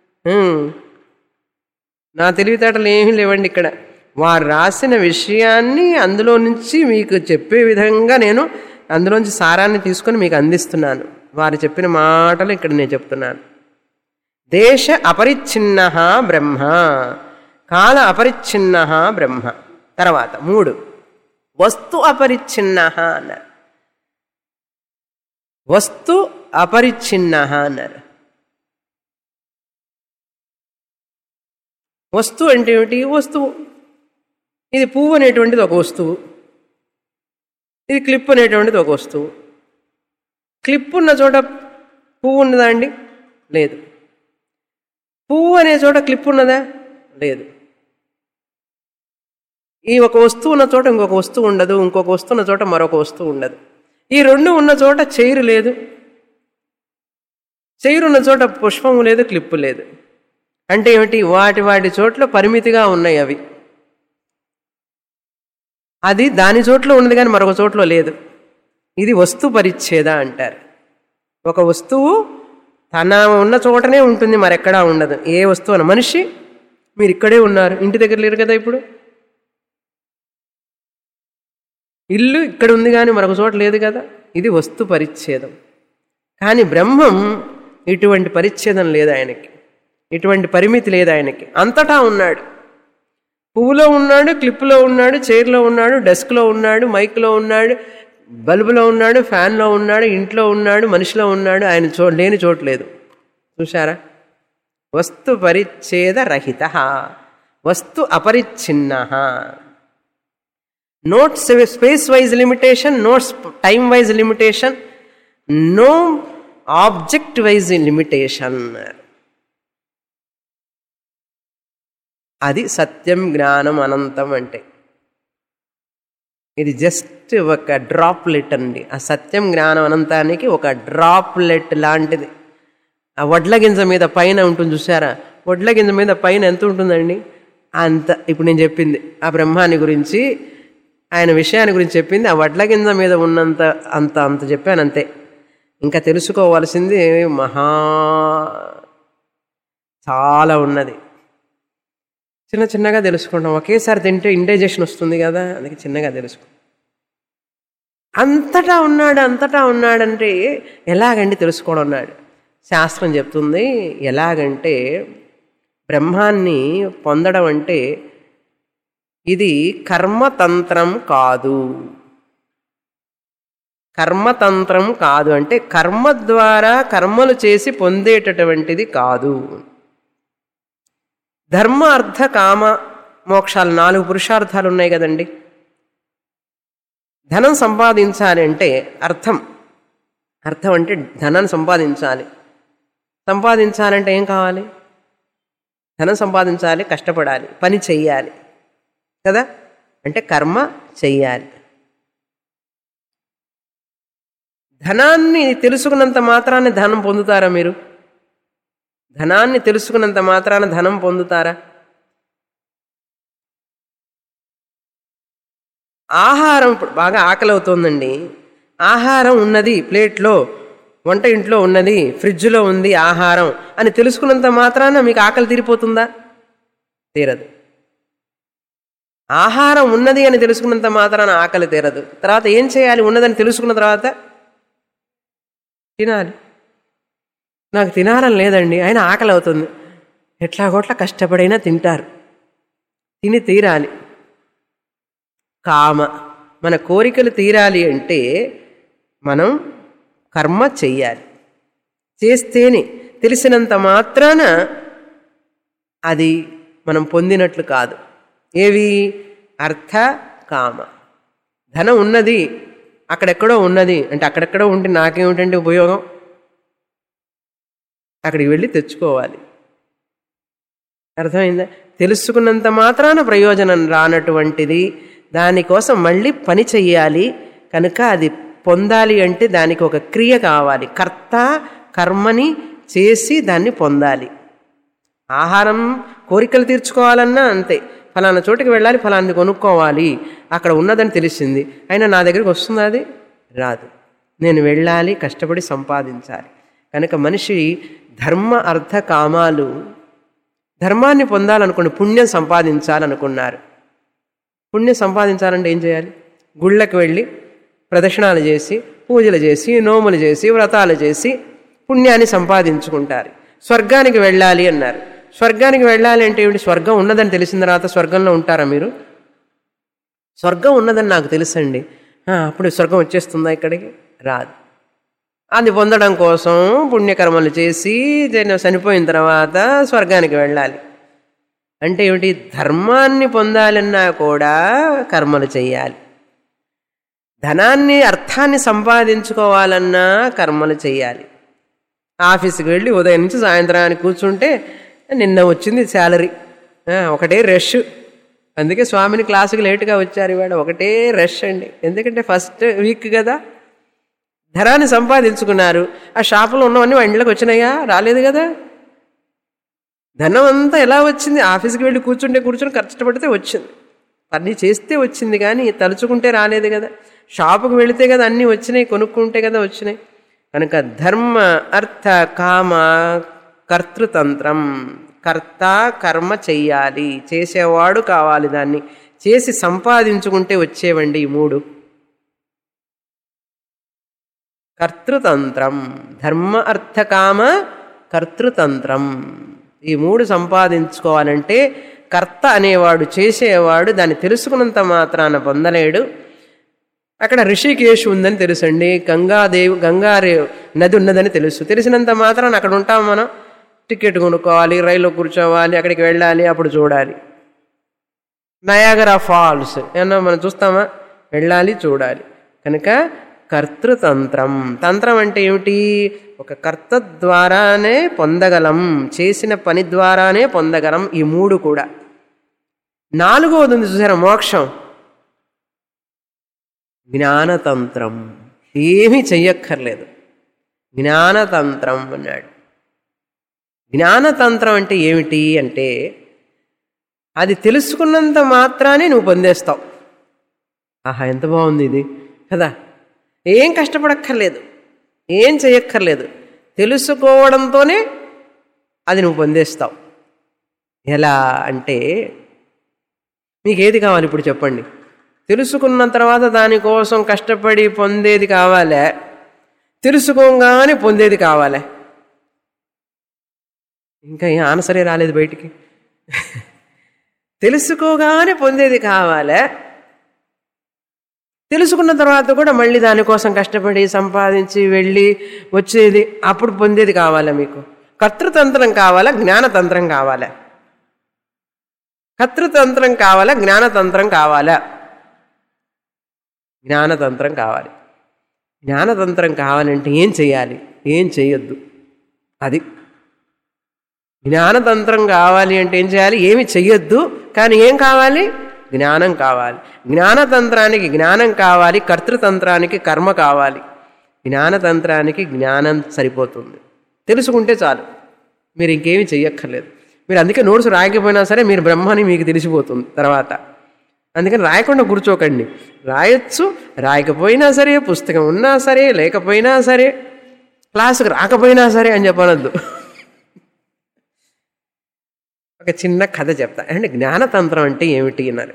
నా తెలివితేటలు ఏమీ లేవండి. ఇక్కడ వారు రాసిన విషయాన్ని అందులో నుంచి మీకు చెప్పే విధంగా నేను అందులోంచి సారాన్ని తీసుకొని మీకు అందిస్తున్నాను. వారు చెప్పిన మాటలు ఇక్కడ నేను చెప్తున్నాను. దేశ అపరిచ్ఛిన్న బ్రహ్మ, కాల అపరిచ్ఛిన్న బ్రహ్మ. తర్వాత మూడు వస్తు అపరిచ్ఛిన్న అన్నారు. వస్తు అపరిచ్ఛిన్న అన్నారు. వస్తువు అంటే ఏమిటి? వస్తువు. ఇది పువ్వు అనేటువంటిది ఒక వస్తువు, ఇది క్లిప్ అనేటువంటిది ఒక వస్తువు. క్లిప్ ఉన్న చోట పువ్వు ఉన్నదా అండి? లేదు. పువ్వు అనే చోట క్లిప్ ఉన్నదా? లేదు. ఈ ఒక వస్తువు ఉన్న చోట ఇంకొక వస్తువు ఉండదు, ఇంకొక వస్తువు ఉన్న చోట మరొక వస్తువు ఉండదు. ఈ రెండు ఉన్న చోట చైరు లేదు, చైరు ఉన్న చోట పుష్పము లేదు, క్లిప్పు లేదు. అంటే ఏమిటి? వాటి వాటి చోట్ల పరిమితిగా ఉన్నాయి అవి. అది దాని చోట్ల ఉన్నది కానీ మరొక చోట్ల లేదు. ఇది వస్తు పరిచ్ఛేద అంటారు. ఒక వస్తువు తన ఉన్న చోటనే ఉంటుంది, మరెక్కడా ఉండదు. ఏ వస్తువు అన్న మనిషి మీరు ఇక్కడే ఉన్నారు, ఇంటి దగ్గర లేరు కదా. ఇప్పుడు ఇల్లు ఇక్కడ ఉంది కానీ మరొక చోట లేదు కదా. ఇది వస్తు పరిచ్ఛేదం. కానీ బ్రహ్మం ఇటువంటి పరిచ్ఛేదం లేదు ఆయనకి, ఇటువంటి పరిమితి లేదు ఆయనకి. అంతటా ఉన్నాడు. పువ్వులో ఉన్నాడు, క్లిప్లో ఉన్నాడు, చైర్లో ఉన్నాడు, డెస్క్లో ఉన్నాడు, మైక్లో ఉన్నాడు, బల్బులో ఉన్నాడు, ఫ్యాన్లో ఉన్నాడు, ఇంట్లో ఉన్నాడు, మనిషిలో ఉన్నాడు. ఆయన చో లేని చోటు లేదు. చూశారా? వస్తు పరిచ్ఛేద రహిత, వస్తు అపరిచ్ఛిన్న. Not space wise limitation, not time wise limitation, no object wise limitation. అది సత్యం, జ్ఞానం, అనంతం అంటే. ఇది జస్ట్ ఒక డ్రాప్లెట్ అండి. ఆ సత్యం, జ్ఞానం, అనంతానికి ఒక డ్రాప్లెట్ లాంటిది. ఆ వడ్ల గింజ మీద పైన ఉంటుంది చూసారా? వడ్ల గింజ మీద పైన ఎంత ఉంటుందండి? అంత. ఇప్పుడు నేను చెప్పింది ఆ బ్రహ్మాన్ని గురించి, ఆయన విషయాన్ని గురించి చెప్పింది ఆ వడ్ల గింజ మీద ఉన్నంత అంత అంత చెప్పాను అంతే. ఇంకా తెలుసుకోవాల్సింది మహా చాలా ఉన్నది. చిన్న చిన్నగా తెలుసుకుంటాం. ఒకేసారి తింటే ఇండైజెషన్ వస్తుంది కదా, అందుకే చిన్నగా తెలుసుకో. అంతటా ఉన్నాడు, అంతటా ఉన్నాడంటే ఎలాగండి తెలుసుకోవడం అన్నాడు. శాస్త్రం చెప్తుంది ఎలాగంటే, బ్రహ్మాన్ని పొందడం అంటే ఇది కర్మతంత్రం కాదు. కర్మతంత్రం కాదు అంటే కర్మ ద్వారా కర్మలు చేసి పొందేటటువంటిది కాదు. ధర్మ, అర్థ, కామ, మోక్షాలు నాలుగు పురుషార్థాలు ఉన్నాయి కదండి. ధనం సంపాదించాలి అంటే అర్థం, అర్థం అంటే ధనాన్ని సంపాదించాలి. సంపాదించాలంటే ఏం కావాలి? ధనం సంపాదించాలి, కష్టపడాలి, పని చెయ్యాలి కదా. అంటే కర్మ చెయ్యాలి. ధనాన్ని తెలుసుకున్నంత మాత్రాన ధనం పొందుతారా మీరు? ధనాన్ని తెలుసుకున్నంత మాత్రాన ధనం పొందుతారా? ఆహారం, ఇప్పుడు బాగా ఆకలి అవుతోందండి, ఆహారం ఉన్నది ప్లేట్లో, వంట ఇంట్లో ఉన్నది, ఫ్రిడ్జ్లో ఉంది ఆహారం అని తెలుసుకున్నంత మాత్రాన మీకు ఆకలి తీరిపోతుందా? తీరదు. ఆహారం ఉన్నది అని తెలుసుకున్నంత మాత్రాన ఆకలి తీరదు. తర్వాత ఏం చేయాలి? ఉన్నదని తెలుసుకున్న తర్వాత తినాలి. నాకు తినాలని లేదండి, ఆయన ఆకలి అవుతుంది, ఎట్లాగోట్లా కష్టపడైనా తింటారు, తిని తీరాలి. కామ, మన కోరికలు తీరాలి అంటే మనం కర్మ చెయ్యాలి. చేస్తేనే, తెలిసినంత మాత్రాన అది మనం పొందినట్లు కాదు. ఏవి? అర్థ, కామ. ధనం ఉన్నది, అక్కడెక్కడో ఉన్నది అంటే అక్కడెక్కడో ఉంటే నాకేమిటంటే ఉపయోగం? అక్కడికి వెళ్ళి తెచ్చుకోవాలి. అర్థమైందా? తెలుసుకున్నంత మాత్రాన ప్రయోజనం రానటువంటిది, దానికోసం మళ్ళీ పని చెయ్యాలి. కనుక అది పొందాలి అంటే దానికి ఒక క్రియ కావాలి. కర్త కర్మని చేసి దాన్ని పొందాలి. ఆహారం కోరికలు తీర్చుకోవాలన్నా అంతే, ఫలానా చోటుకి వెళ్ళాలి, ఫలాన్ని కొనుక్కోవాలి, అక్కడ ఉన్నదని తెలిసింది, అయినా నా దగ్గరికి వస్తుందా? అది రాదు. నేను వెళ్ళాలి, కష్టపడి సంపాదించాలి. కనుక మనిషి ధర్మ, అర్థ, కామాలు, ధర్మాన్ని పొందాలనుకోండి, పుణ్యం సంపాదించాలనుకున్నారు. పుణ్యం సంపాదించాలంటే ఏం చేయాలి? గుళ్ళకి వెళ్ళి ప్రదక్షిణాలు చేసి, పూజలు చేసి, నోములు చేసి, వ్రతాలు చేసి పుణ్యాన్ని సంపాదించుకుంటారు. స్వర్గానికి వెళ్ళాలి అన్నారు. స్వర్గానికి వెళ్ళాలి అంటే ఏమిటి? స్వర్గం ఉన్నదని తెలిసిన తర్వాత స్వర్గంలో ఉంటారా మీరు? స్వర్గం ఉన్నదని నాకు తెలుసండి, అప్పుడు స్వర్గం వచ్చేస్తుందా? ఇక్కడికి రాదు. అది పొందడం కోసం పుణ్యకర్మలు చేసి చనిపోయిన తర్వాత స్వర్గానికి వెళ్ళాలి. అంటే ఏమిటి? ధర్మాన్ని పొందాలన్నా కూడా కర్మలు చేయాలి. ధనాన్ని, అర్థాన్ని సంపాదించుకోవాలన్నా కర్మలు చేయాలి. ఆఫీస్కి వెళ్ళి ఉదయం నుంచి సాయంత్రానికి కూర్చుంటే నిన్న వచ్చింది శాలరీ, ఒకటే రష్. అందుకే స్వామిని క్లాసుకి లేటుగా వచ్చారు ఇవాళ, ఒకటే రష్ అండి. ఎందుకంటే ఫస్ట్ వీక్ కదా, ధనాన్ని సంపాదించుకున్నారు. ఆ షాపులో ఉన్నవన్నీ ఇంట్లోకి వచ్చినాయా? రాలేదు కదా. ధనం అంతా ఎలా వచ్చింది? ఆఫీస్కి వెళ్ళి కూర్చుంటే కూర్చుని కష్టపడితే వచ్చింది, అన్నీ చేస్తే వచ్చింది, కానీ తలుచుకుంటే రాలేదు కదా. షాపుకి వెళితే కదా అన్నీ వచ్చినాయి, కొనుక్కుంటే కదా వచ్చినాయి. కనుక ధర్మ అర్థ కామ కర్తృతంత్రం, కర్త కర్మ చెయ్యాలి, చేసేవాడు కావాలి, దాన్ని చేసి సంపాదించుకుంటే వచ్చేవండి ఈ మూడు. కర్తృతంత్రం, ధర్మ అర్థ కామ కర్తృతంత్రం, ఈ మూడు సంపాదించుకోవాలంటే కర్త అనేవాడు, చేసేవాడు దాన్ని తెలుసుకున్నంత మాత్రాన పొందలేడు. అక్కడ ఋషికేశ్ ఉందని తెలుసండి, గంగాదేవి గంగారే నది ఉన్నదని తెలుసు, తెలిసినంత మాత్రాన అక్కడ ఉంటాం మనం. టికెట్ కొనుక్కోవాలి, రైల్లో కూర్చోవాలి, అక్కడికి వెళ్ళాలి, అప్పుడు చూడాలి. నయాగరా ఫాల్స్ ఏమన్నా మనం చూస్తామా? వెళ్ళాలి, చూడాలి. కనుక కర్తృతంత్రం, తంత్రం అంటే ఏమిటి? ఒక కర్త ద్వారానే పొందగలం, చేసిన పని ద్వారానే పొందగలం. ఈ మూడు కూడా. నాలుగవది ఉంది చూసారా, మోక్షం, జ్ఞానతంత్రం. ఏమీ చెయ్యక్కర్లేదు, జ్ఞానతంత్రం అన్నాడు. జ్ఞానతంత్రం అంటే ఏమిటి అంటే, అది తెలుసుకున్నంత మాత్రానే నువ్వు పొందేస్తావు. ఆహా, ఎంత బాగుంది ఇది కదా! ఏం కష్టపడక్కర్లేదు, ఏం చేయక్కర్లేదు, తెలుసుకోవడంతోనే అది నువ్వు పొందేస్తావు. ఎలా అంటే, మీకు ఏది కావాలి ఇప్పుడు చెప్పండి? తెలుసుకున్న తర్వాత దానికోసం కష్టపడి పొందేది కావాలా, తెలుసుకోగానే పొందేది కావాలా? ఇంకా ఏం ఆన్సరే రాలేదు బయటికి. తెలుసుకోగానే పొందేది కావాలా, తెలుసుకున్న తర్వాత కూడా మళ్ళీ దానికోసం కష్టపడి సంపాదించి వెళ్ళి వచ్చేది అప్పుడు పొందేది కావాలా? మీకు కర్తృతంత్రం కావాలా, జ్ఞానతంత్రం కావాలా? కర్తృతంత్రం కావాలా, జ్ఞానతంత్రం కావాలా? జ్ఞానతంత్రం కావాలి. జ్ఞానతంత్రం కావాలంటే ఏం చెయ్యాలి? ఏం చెయ్యొద్దు. అది జ్ఞానతంత్రం కావాలి అంటే ఏం చేయాలి? ఏమి చెయ్యొద్దు, కానీ ఏం కావాలి? జ్ఞానం కావాలి. జ్ఞానతంత్రానికి జ్ఞానం కావాలి, కర్తృతంత్రానికి కర్మ కావాలి. జ్ఞానతంత్రానికి జ్ఞానం సరిపోతుంది, తెలుసుకుంటే చాలు, మీరు ఇంకేమి చెయ్యక్కర్లేదు. మీరు అందుకే నోట్స్ రాయకపోయినా సరే మీరు బ్రహ్మని మీకు తెలిసిపోతుంది తర్వాత. అందుకని రాయకుండా కూర్చోకండి, రాయొచ్చు, రాయకపోయినా సరే, పుస్తకం ఉన్నా సరే లేకపోయినా సరే, క్లాసుకు రాకపోయినా సరే అని చెప్పనద్దు. ఒక చిన్న కథ చెప్తా అంటే జ్ఞానతంత్రం అంటే ఏమిటి అన్నారు.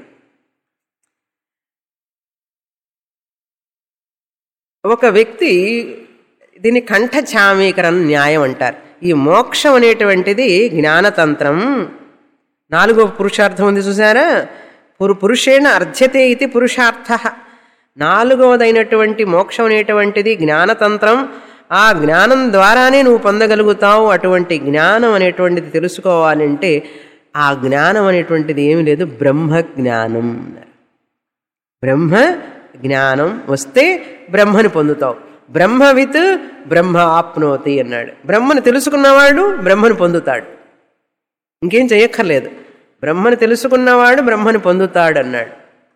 ఒక వ్యక్తి, దీన్ని కంఠఛామీకరణ న్యాయం అంటారు. ఈ మోక్షం అనేటువంటిది జ్ఞానతంత్రం. నాలుగో పురుషార్థం ఉంది చూసారా, పురు పురుషేణ అర్ధ్యతే ఇది పురుషార్థ. నాలుగవదైనటువంటి మోక్షం అనేటువంటిది జ్ఞానతంత్రం. ఆ జ్ఞానం ద్వారానే నువ్వు పొందగలుగుతావు. అటువంటి జ్ఞానం అనేటువంటిది తెలుసుకోవాలంటే ఆ జ్ఞానం అనేటువంటిది ఏమి లేదు, బ్రహ్మ జ్ఞానం. బ్రహ్మ జ్ఞానం వస్తే బ్రహ్మని పొందుతావు. బ్రహ్మవిత్ బ్రహ్మ ఆప్నోతి అన్నాడు. బ్రహ్మను తెలుసుకున్నవాడు బ్రహ్మను పొందుతాడు, ఇంకేం చేయక్కర్లేదు. బ్రహ్మను తెలుసుకున్నవాడు బ్రహ్మని పొందుతాడు అన్నాడు.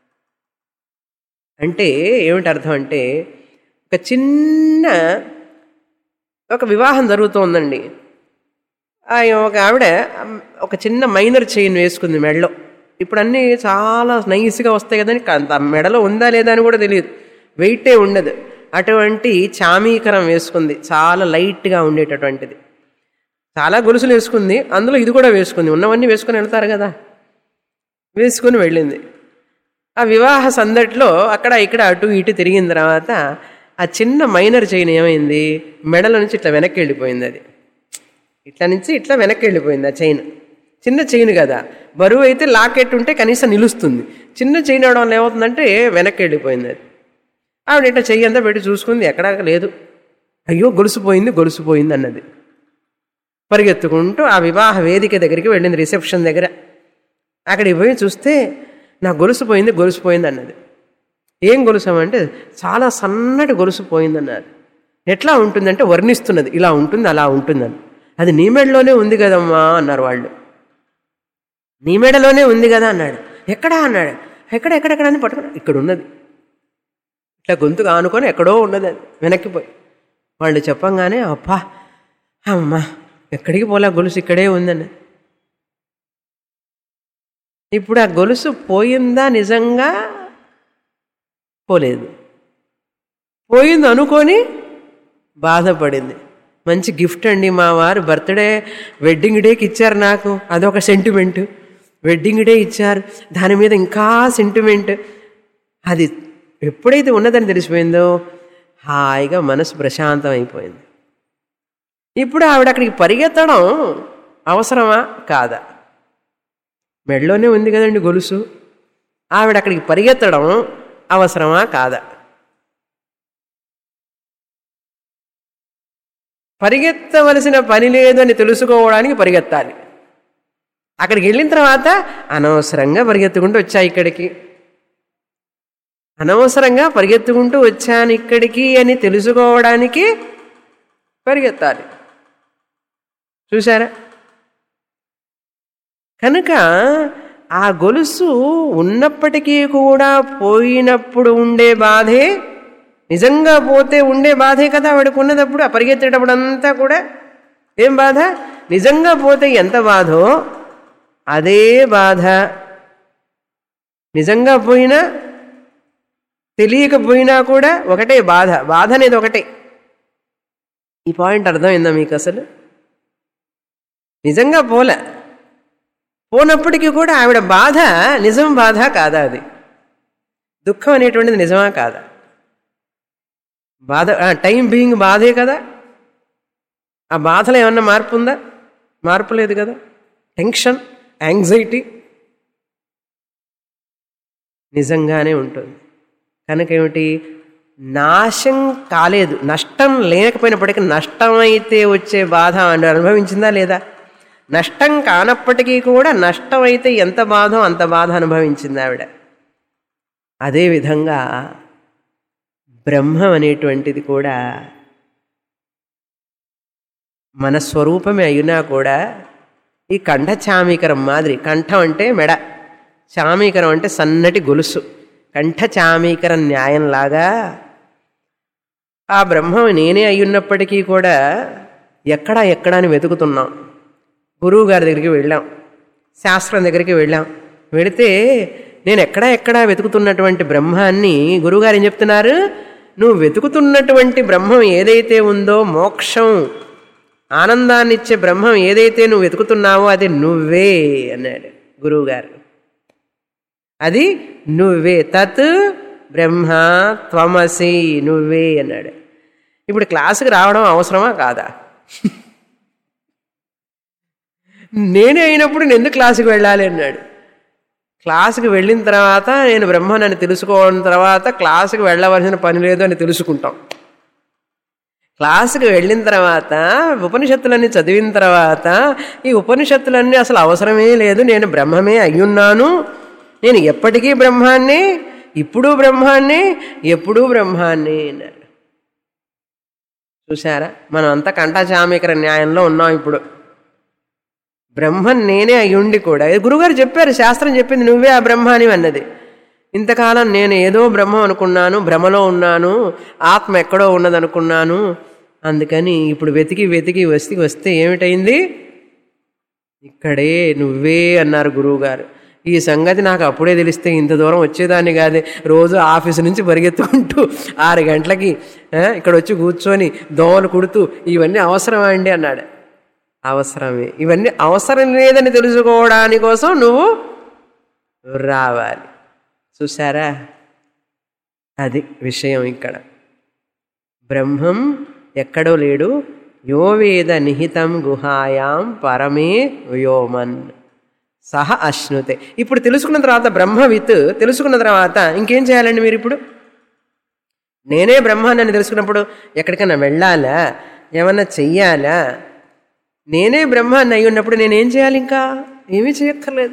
అంటే ఏమిటి అర్థం అంటే, ఒక చిన్న ఒక వివాహం జరుగుతోందండి. ఒక ఆవిడ ఒక చిన్న మైనర్ చైన్ వేసుకుంది మెడలో. ఇప్పుడు అన్నీ చాలా నైస్గా వస్తాయి కదండి, అంత మెడలో ఉందా లేదా అని కూడా తెలియదు, వెయిటే ఉండదు. అటువంటి చామీకరం వేసుకుంది, చాలా లైట్గా ఉండేటటువంటిది. చాలా గొలుసులు వేసుకుంది, అందులో ఇది కూడా వేసుకుంది. ఉన్నవన్నీ వేసుకొని వెళ్తారు కదా, వేసుకొని వెళ్ళింది. ఆ వివాహ సందడిలో అక్కడ ఇక్కడ అటు ఇటు తిరిగిన తర్వాత ఆ చిన్న మైనర్ చైన్ ఏమైంది, మెడల నుంచి ఇట్లా వెనక్కి వెళ్ళిపోయింది. అది ఇట్లా నుంచి ఇట్లా వెనక్కి వెళ్ళిపోయింది. ఆ చైన్ చిన్న చైన్ కదా, బరువు అయితే లాకెట్ ఉంటే కనీసం నిలుస్తుంది. చిన్న చైన్ అవడం వల్ల ఏమవుతుందంటే వెనక్కి వెళ్ళిపోయింది. అది ఆవిడ ఇట్లా చెయ్యి అంతా పెట్టి చూసుకుంది, ఎక్కడా లేదు. అయ్యో గొలుసుపోయింది గొలుసుపోయింది అన్నది. పరిగెత్తుకుంటూ ఆ వివాహ వేదిక దగ్గరికి వెళ్ళింది, రిసెప్షన్ దగ్గర. అక్కడికి పోయి చూస్తే నా గొలుసుపోయింది గొలుసుపోయింది అన్నది. ఏం గొలుసు అంటే చాలా సన్నటి గొలుసు పోయిందన్నారు. ఎట్లా ఉంటుందంటే వర్ణిస్తున్నది, ఇలా ఉంటుంది అలా ఉంటుందని. అది నీ మెడలోనే ఉంది కదమ్మా అన్నారు వాళ్ళు. నీ మెడలోనే ఉంది కదా అన్నాడు. ఎక్కడా అన్నాడు. ఎక్కడ ఎక్కడెక్కడ అని పట్టుకున్నా, ఇక్కడ ఉన్నది. ఇట్లా గొంతుగా ఆనుకొని ఎక్కడో ఉన్నది, అది వెనక్కిపోయి. వాళ్ళు చెప్పంగానే అబ్బా అమ్మా ఎక్కడికి పోలే, గొలుసు ఇక్కడే ఉందని. ఇప్పుడు ఆ గొలుసు పోయిందా నిజంగా? పోలేదు. పోయింది అనుకొని బాధపడింది. మంచి గిఫ్ట్ అండి మా వారు బర్త్డే వెడ్డింగ్ డేకి ఇచ్చారు నాకు, అదొక సెంటిమెంట్. వెడ్డింగ్ డే ఇచ్చారు, దాని మీద ఇంకా సెంటిమెంట్. అది ఎప్పుడైతే ఉన్నదని తెలిసిపోయిందో హాయిగా మనసు ప్రశాంతం అయిపోయింది. ఇప్పుడు ఆవిడ అక్కడికి పరిగెత్తడం అవసరమా కాదా? మెడలోనే ఉంది కదండి గొలుసు. ఆవిడ అక్కడికి పరిగెత్తడం అవసరమా కాదా? పరిగెత్తవలసిన పని లేదు అని తెలుసుకోవడానికి పరిగెత్తాలి. అక్కడికి వెళ్ళిన తర్వాత అనవసరంగా పరిగెత్తుకుంటూ వచ్చా ఇక్కడికి, అనవసరంగా పరిగెత్తుకుంటూ వచ్చాను ఇక్కడికి అని తెలుసుకోవడానికి పరిగెత్తాలి. చూసారా? కనుక ఆ గొలుసు ఉన్నప్పటికీ కూడా పోయినప్పుడు ఉండే బాధే, నిజంగా పోతే ఉండే బాధే కదా ఆవిడకు ఉన్నదప్పుడు. ఆ పరిగెత్తేటప్పుడు అంతా కూడా ఏం బాధ? నిజంగా పోతే ఎంత బాధో అదే బాధ నిజంగా పోయినా తెలియకపోయినా కూడా ఒకటే బాధ. బాధ అనేది ఒకటే. ఈ పాయింట్ అర్థమైందా మీకు? అసలు నిజంగా పోలే, పోనప్పటికీ కూడా ఆవిడ బాధ నిజం బాధ కాదా? అది దుఃఖం అనేటువంటిది నిజమా కాదా? బాధ టైం బీయింగ్ బాధే కదా. ఆ బాధలో ఏమన్నా మార్పు ఉందా? మార్పు లేదు కదా. టెన్షన్, యాంగ్జైటీ నిజంగానే ఉంటుంది. కనుక ఏమిటి? నాశం కాలేదు, నష్టం లేకపోయినప్పటికీ నష్టమైతే వచ్చే బాధ అని అనుభవించిందా లేదా? నష్టం కానప్పటికీ కూడా నష్టం అయితే ఎంత బాధో అంత బాధ అనుభవించింది ఆవిడ. అదేవిధంగా బ్రహ్మం అనేటువంటిది కూడా మన స్వరూపమే అయినా కూడా ఈ కంఠ చామీకరం మాదిరి, కంఠం అంటే మెడ, చామీకరం అంటే సన్నటి గొలుసు, కంఠ చామీకర న్యాయంలాగా ఆ బ్రహ్మం నేనే అయ్యున్నప్పటికీ కూడా ఎక్కడా ఎక్కడా అని వెతుకుతున్నాం. గురువు గారి దగ్గరికి వెళ్ళాం, శాస్త్రం దగ్గరికి వెళ్ళాం. వెళితే నేను ఎక్కడా ఎక్కడా వెతుకుతున్నటువంటి బ్రహ్మాన్ని గురువుగారు ఏం చెప్తున్నారు? నువ్వు వెతుకుతున్నటువంటి బ్రహ్మం ఏదైతే ఉందో, మోక్షం ఆనందాన్ని ఇచ్చే బ్రహ్మం ఏదైతే నువ్వు వెతుకుతున్నావో అది నువ్వే అన్నాడు గురువుగారు. అది నువ్వే, తత్ బ్రహ్మ త్వమసి, నువ్వే అన్నాడు. ఇప్పుడు క్లాసుకి రావడం అవసరమా కాదా? నేనే అయినప్పుడు నేను ఎందుకు క్లాసుకి వెళ్ళాలి అన్నాడు. క్లాసుకి వెళ్ళిన తర్వాత నేను బ్రహ్మనని తెలుసుకోవడం తర్వాత క్లాసుకి వెళ్ళవలసిన పని లేదు అని తెలుసుకుంటాం. క్లాసుకి వెళ్ళిన తర్వాత ఉపనిషత్తులన్నీ చదివిన తర్వాత ఈ ఉపనిషత్తులన్నీ అసలు అవసరమే లేదు, నేను బ్రహ్మమే అయ్యున్నాను, నేను ఎప్పటికీ బ్రహ్మాన్ని, ఇప్పుడు బ్రహ్మాన్ని, ఎప్పుడూ బ్రహ్మాన్ని అన్నారు. చూసారా? మనం అంతా కంఠచామీకర న్యాయంలో ఉన్నాం. ఇప్పుడు బ్రహ్మన్ నేనే అయ్యుండి కూడా గురుగారు చెప్పారు, శాస్త్రం చెప్పింది నువ్వే ఆ బ్రహ్మాని అన్నది. ఇంతకాలం నేను ఏదో బ్రహ్మం అనుకున్నాను, భ్రమలో ఉన్నాను, ఆత్మ ఎక్కడో ఉన్నదనుకున్నాను. అందుకని ఇప్పుడు వెతికి వెతికి వస్తే వస్తే ఏమిటైంది? ఇక్కడే నువ్వే అన్నారు గురువుగారు. ఈ సంగతి నాకు అప్పుడే తెలిస్తే ఇంత దూరం వచ్చేదాన్ని కాదే. రోజు ఆఫీసు నుంచి పరిగెత్తుకుంటూ ఆరు గంటలకి ఇక్కడ వచ్చి కూర్చొని దోమలు కుడుతూ ఇవన్నీ అవసరమా అండి అన్నాడు. అవసరమే. ఇవన్నీ అవసరం లేదని తెలుసుకోవడాని కోసం నువ్వు రావాలి. చూసారా? అది విషయం. ఇక్కడ బ్రహ్మం ఎక్కడో లేడు. యో వేద నిహితం గుహాయాం పరమే వ్యోమన్ సహ అశ్నుతే. ఇప్పుడు తెలుసుకున్న తర్వాత బ్రహ్మవిత్ తెలుసుకున్న తర్వాత ఇంకేం చేయాలండి మీరు? ఇప్పుడు నేనే బ్రహ్మాన్ని తెలుసుకున్నప్పుడు ఎక్కడికైనా వెళ్ళాలా, ఏమన్నా చెయ్యాలా? నేనే బ్రహ్మాన్ని అయి ఉన్నప్పుడు నేనేం చేయాలి? ఇంకా ఏమీ చేయక్కర్లేదు,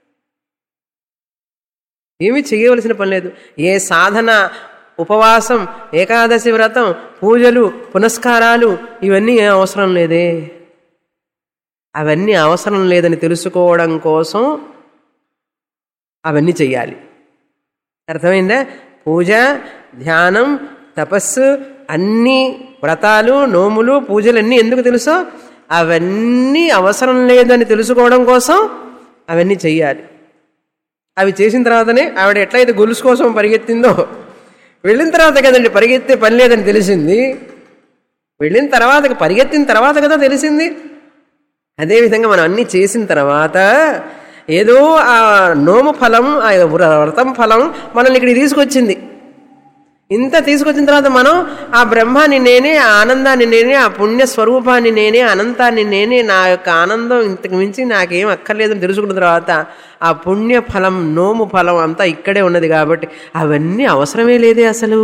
ఏమీ చేయవలసిన పని లేదు. ఏ సాధన, ఉపవాసం, ఏకాదశి వ్రతం, పూజలు, పునస్కారాలు ఇవన్నీ ఏం అవసరం లేదే. అవన్నీ అవసరం లేదని తెలుసుకోవడం కోసం అవన్నీ చెయ్యాలి. అర్థమైందా? పూజ, ధ్యానం, తపస్సు, అన్నీ వ్రతాలు, నోములు, పూజలు అన్నీ ఎందుకు తెలుసో అవన్నీ అవసరం లేదని తెలుసుకోవడం కోసం అవన్నీ చెయ్యాలి. అవి చేసిన తర్వాతనే ఆవిడ ఎట్లయితే గొలుసు కోసం పరిగెత్తిందో, వెళ్ళిన తర్వాత కదండి పరిగెత్తే పని లేదని తెలిసింది. వెళ్ళిన తర్వాత పరిగెత్తిన తర్వాత కదా తెలిసింది. అదేవిధంగా మనం అన్నీ చేసిన తర్వాత ఏదో ఆ నోము ఫలం, ఆ వ్రతం ఫలం మనల్ని ఇక్కడికి తీసుకొచ్చింది. ఇంత తీసుకొచ్చిన తర్వాత మనం ఆ బ్రహ్మాన్ని నేనే, ఆ ఆనందాన్ని నేనే, ఆ పుణ్య స్వరూపాన్ని నేనే, అనంతాన్ని నేనే, నా యొక్క ఆనందం ఇంతకు మించి నాకేం అక్కర్లేదని తెలుసుకున్న తర్వాత ఆ పుణ్య ఫలం, నోము ఫలం అంతా ఇక్కడే ఉన్నది. కాబట్టి అవన్నీ అవసరమే లేదే అసలు.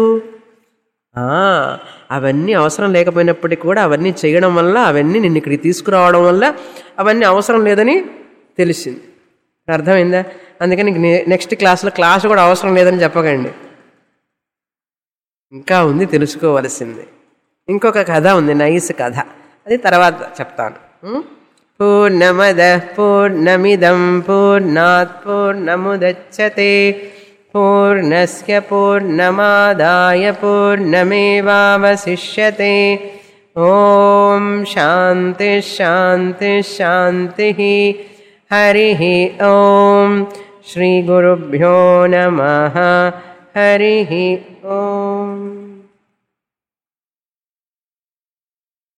అవన్నీ అవసరం లేకపోయినప్పటికీ కూడా అవన్నీ చేయడం వల్ల, అవన్నీ నిన్ను ఇక్కడికి తీసుకురావడం వల్ల అవన్నీ అవసరం లేదని తెలిసింది. అర్థమైందా? అందుకని నెక్స్ట్ క్లాస్లో క్లాస్ కూడా అవసరం లేదని చెప్పకండి, ఇంకా ఉంది తెలుసుకోవలసింది. ఇంకొక కథ ఉంది, నైస్ కథ, అది తర్వాత చెప్తాను. పూర్ణమద పూర్ణమిదం పూర్ణాత్ పూర్ణముదచ్యతే పూర్ణస్య పూర్ణమాదాయ పూర్ణమేవావశిష్యతే. ఓం శాంతి శాంతి శాంతి. హరి ఓం. శ్రీ గురుభ్యో నమః. హరి ఓం.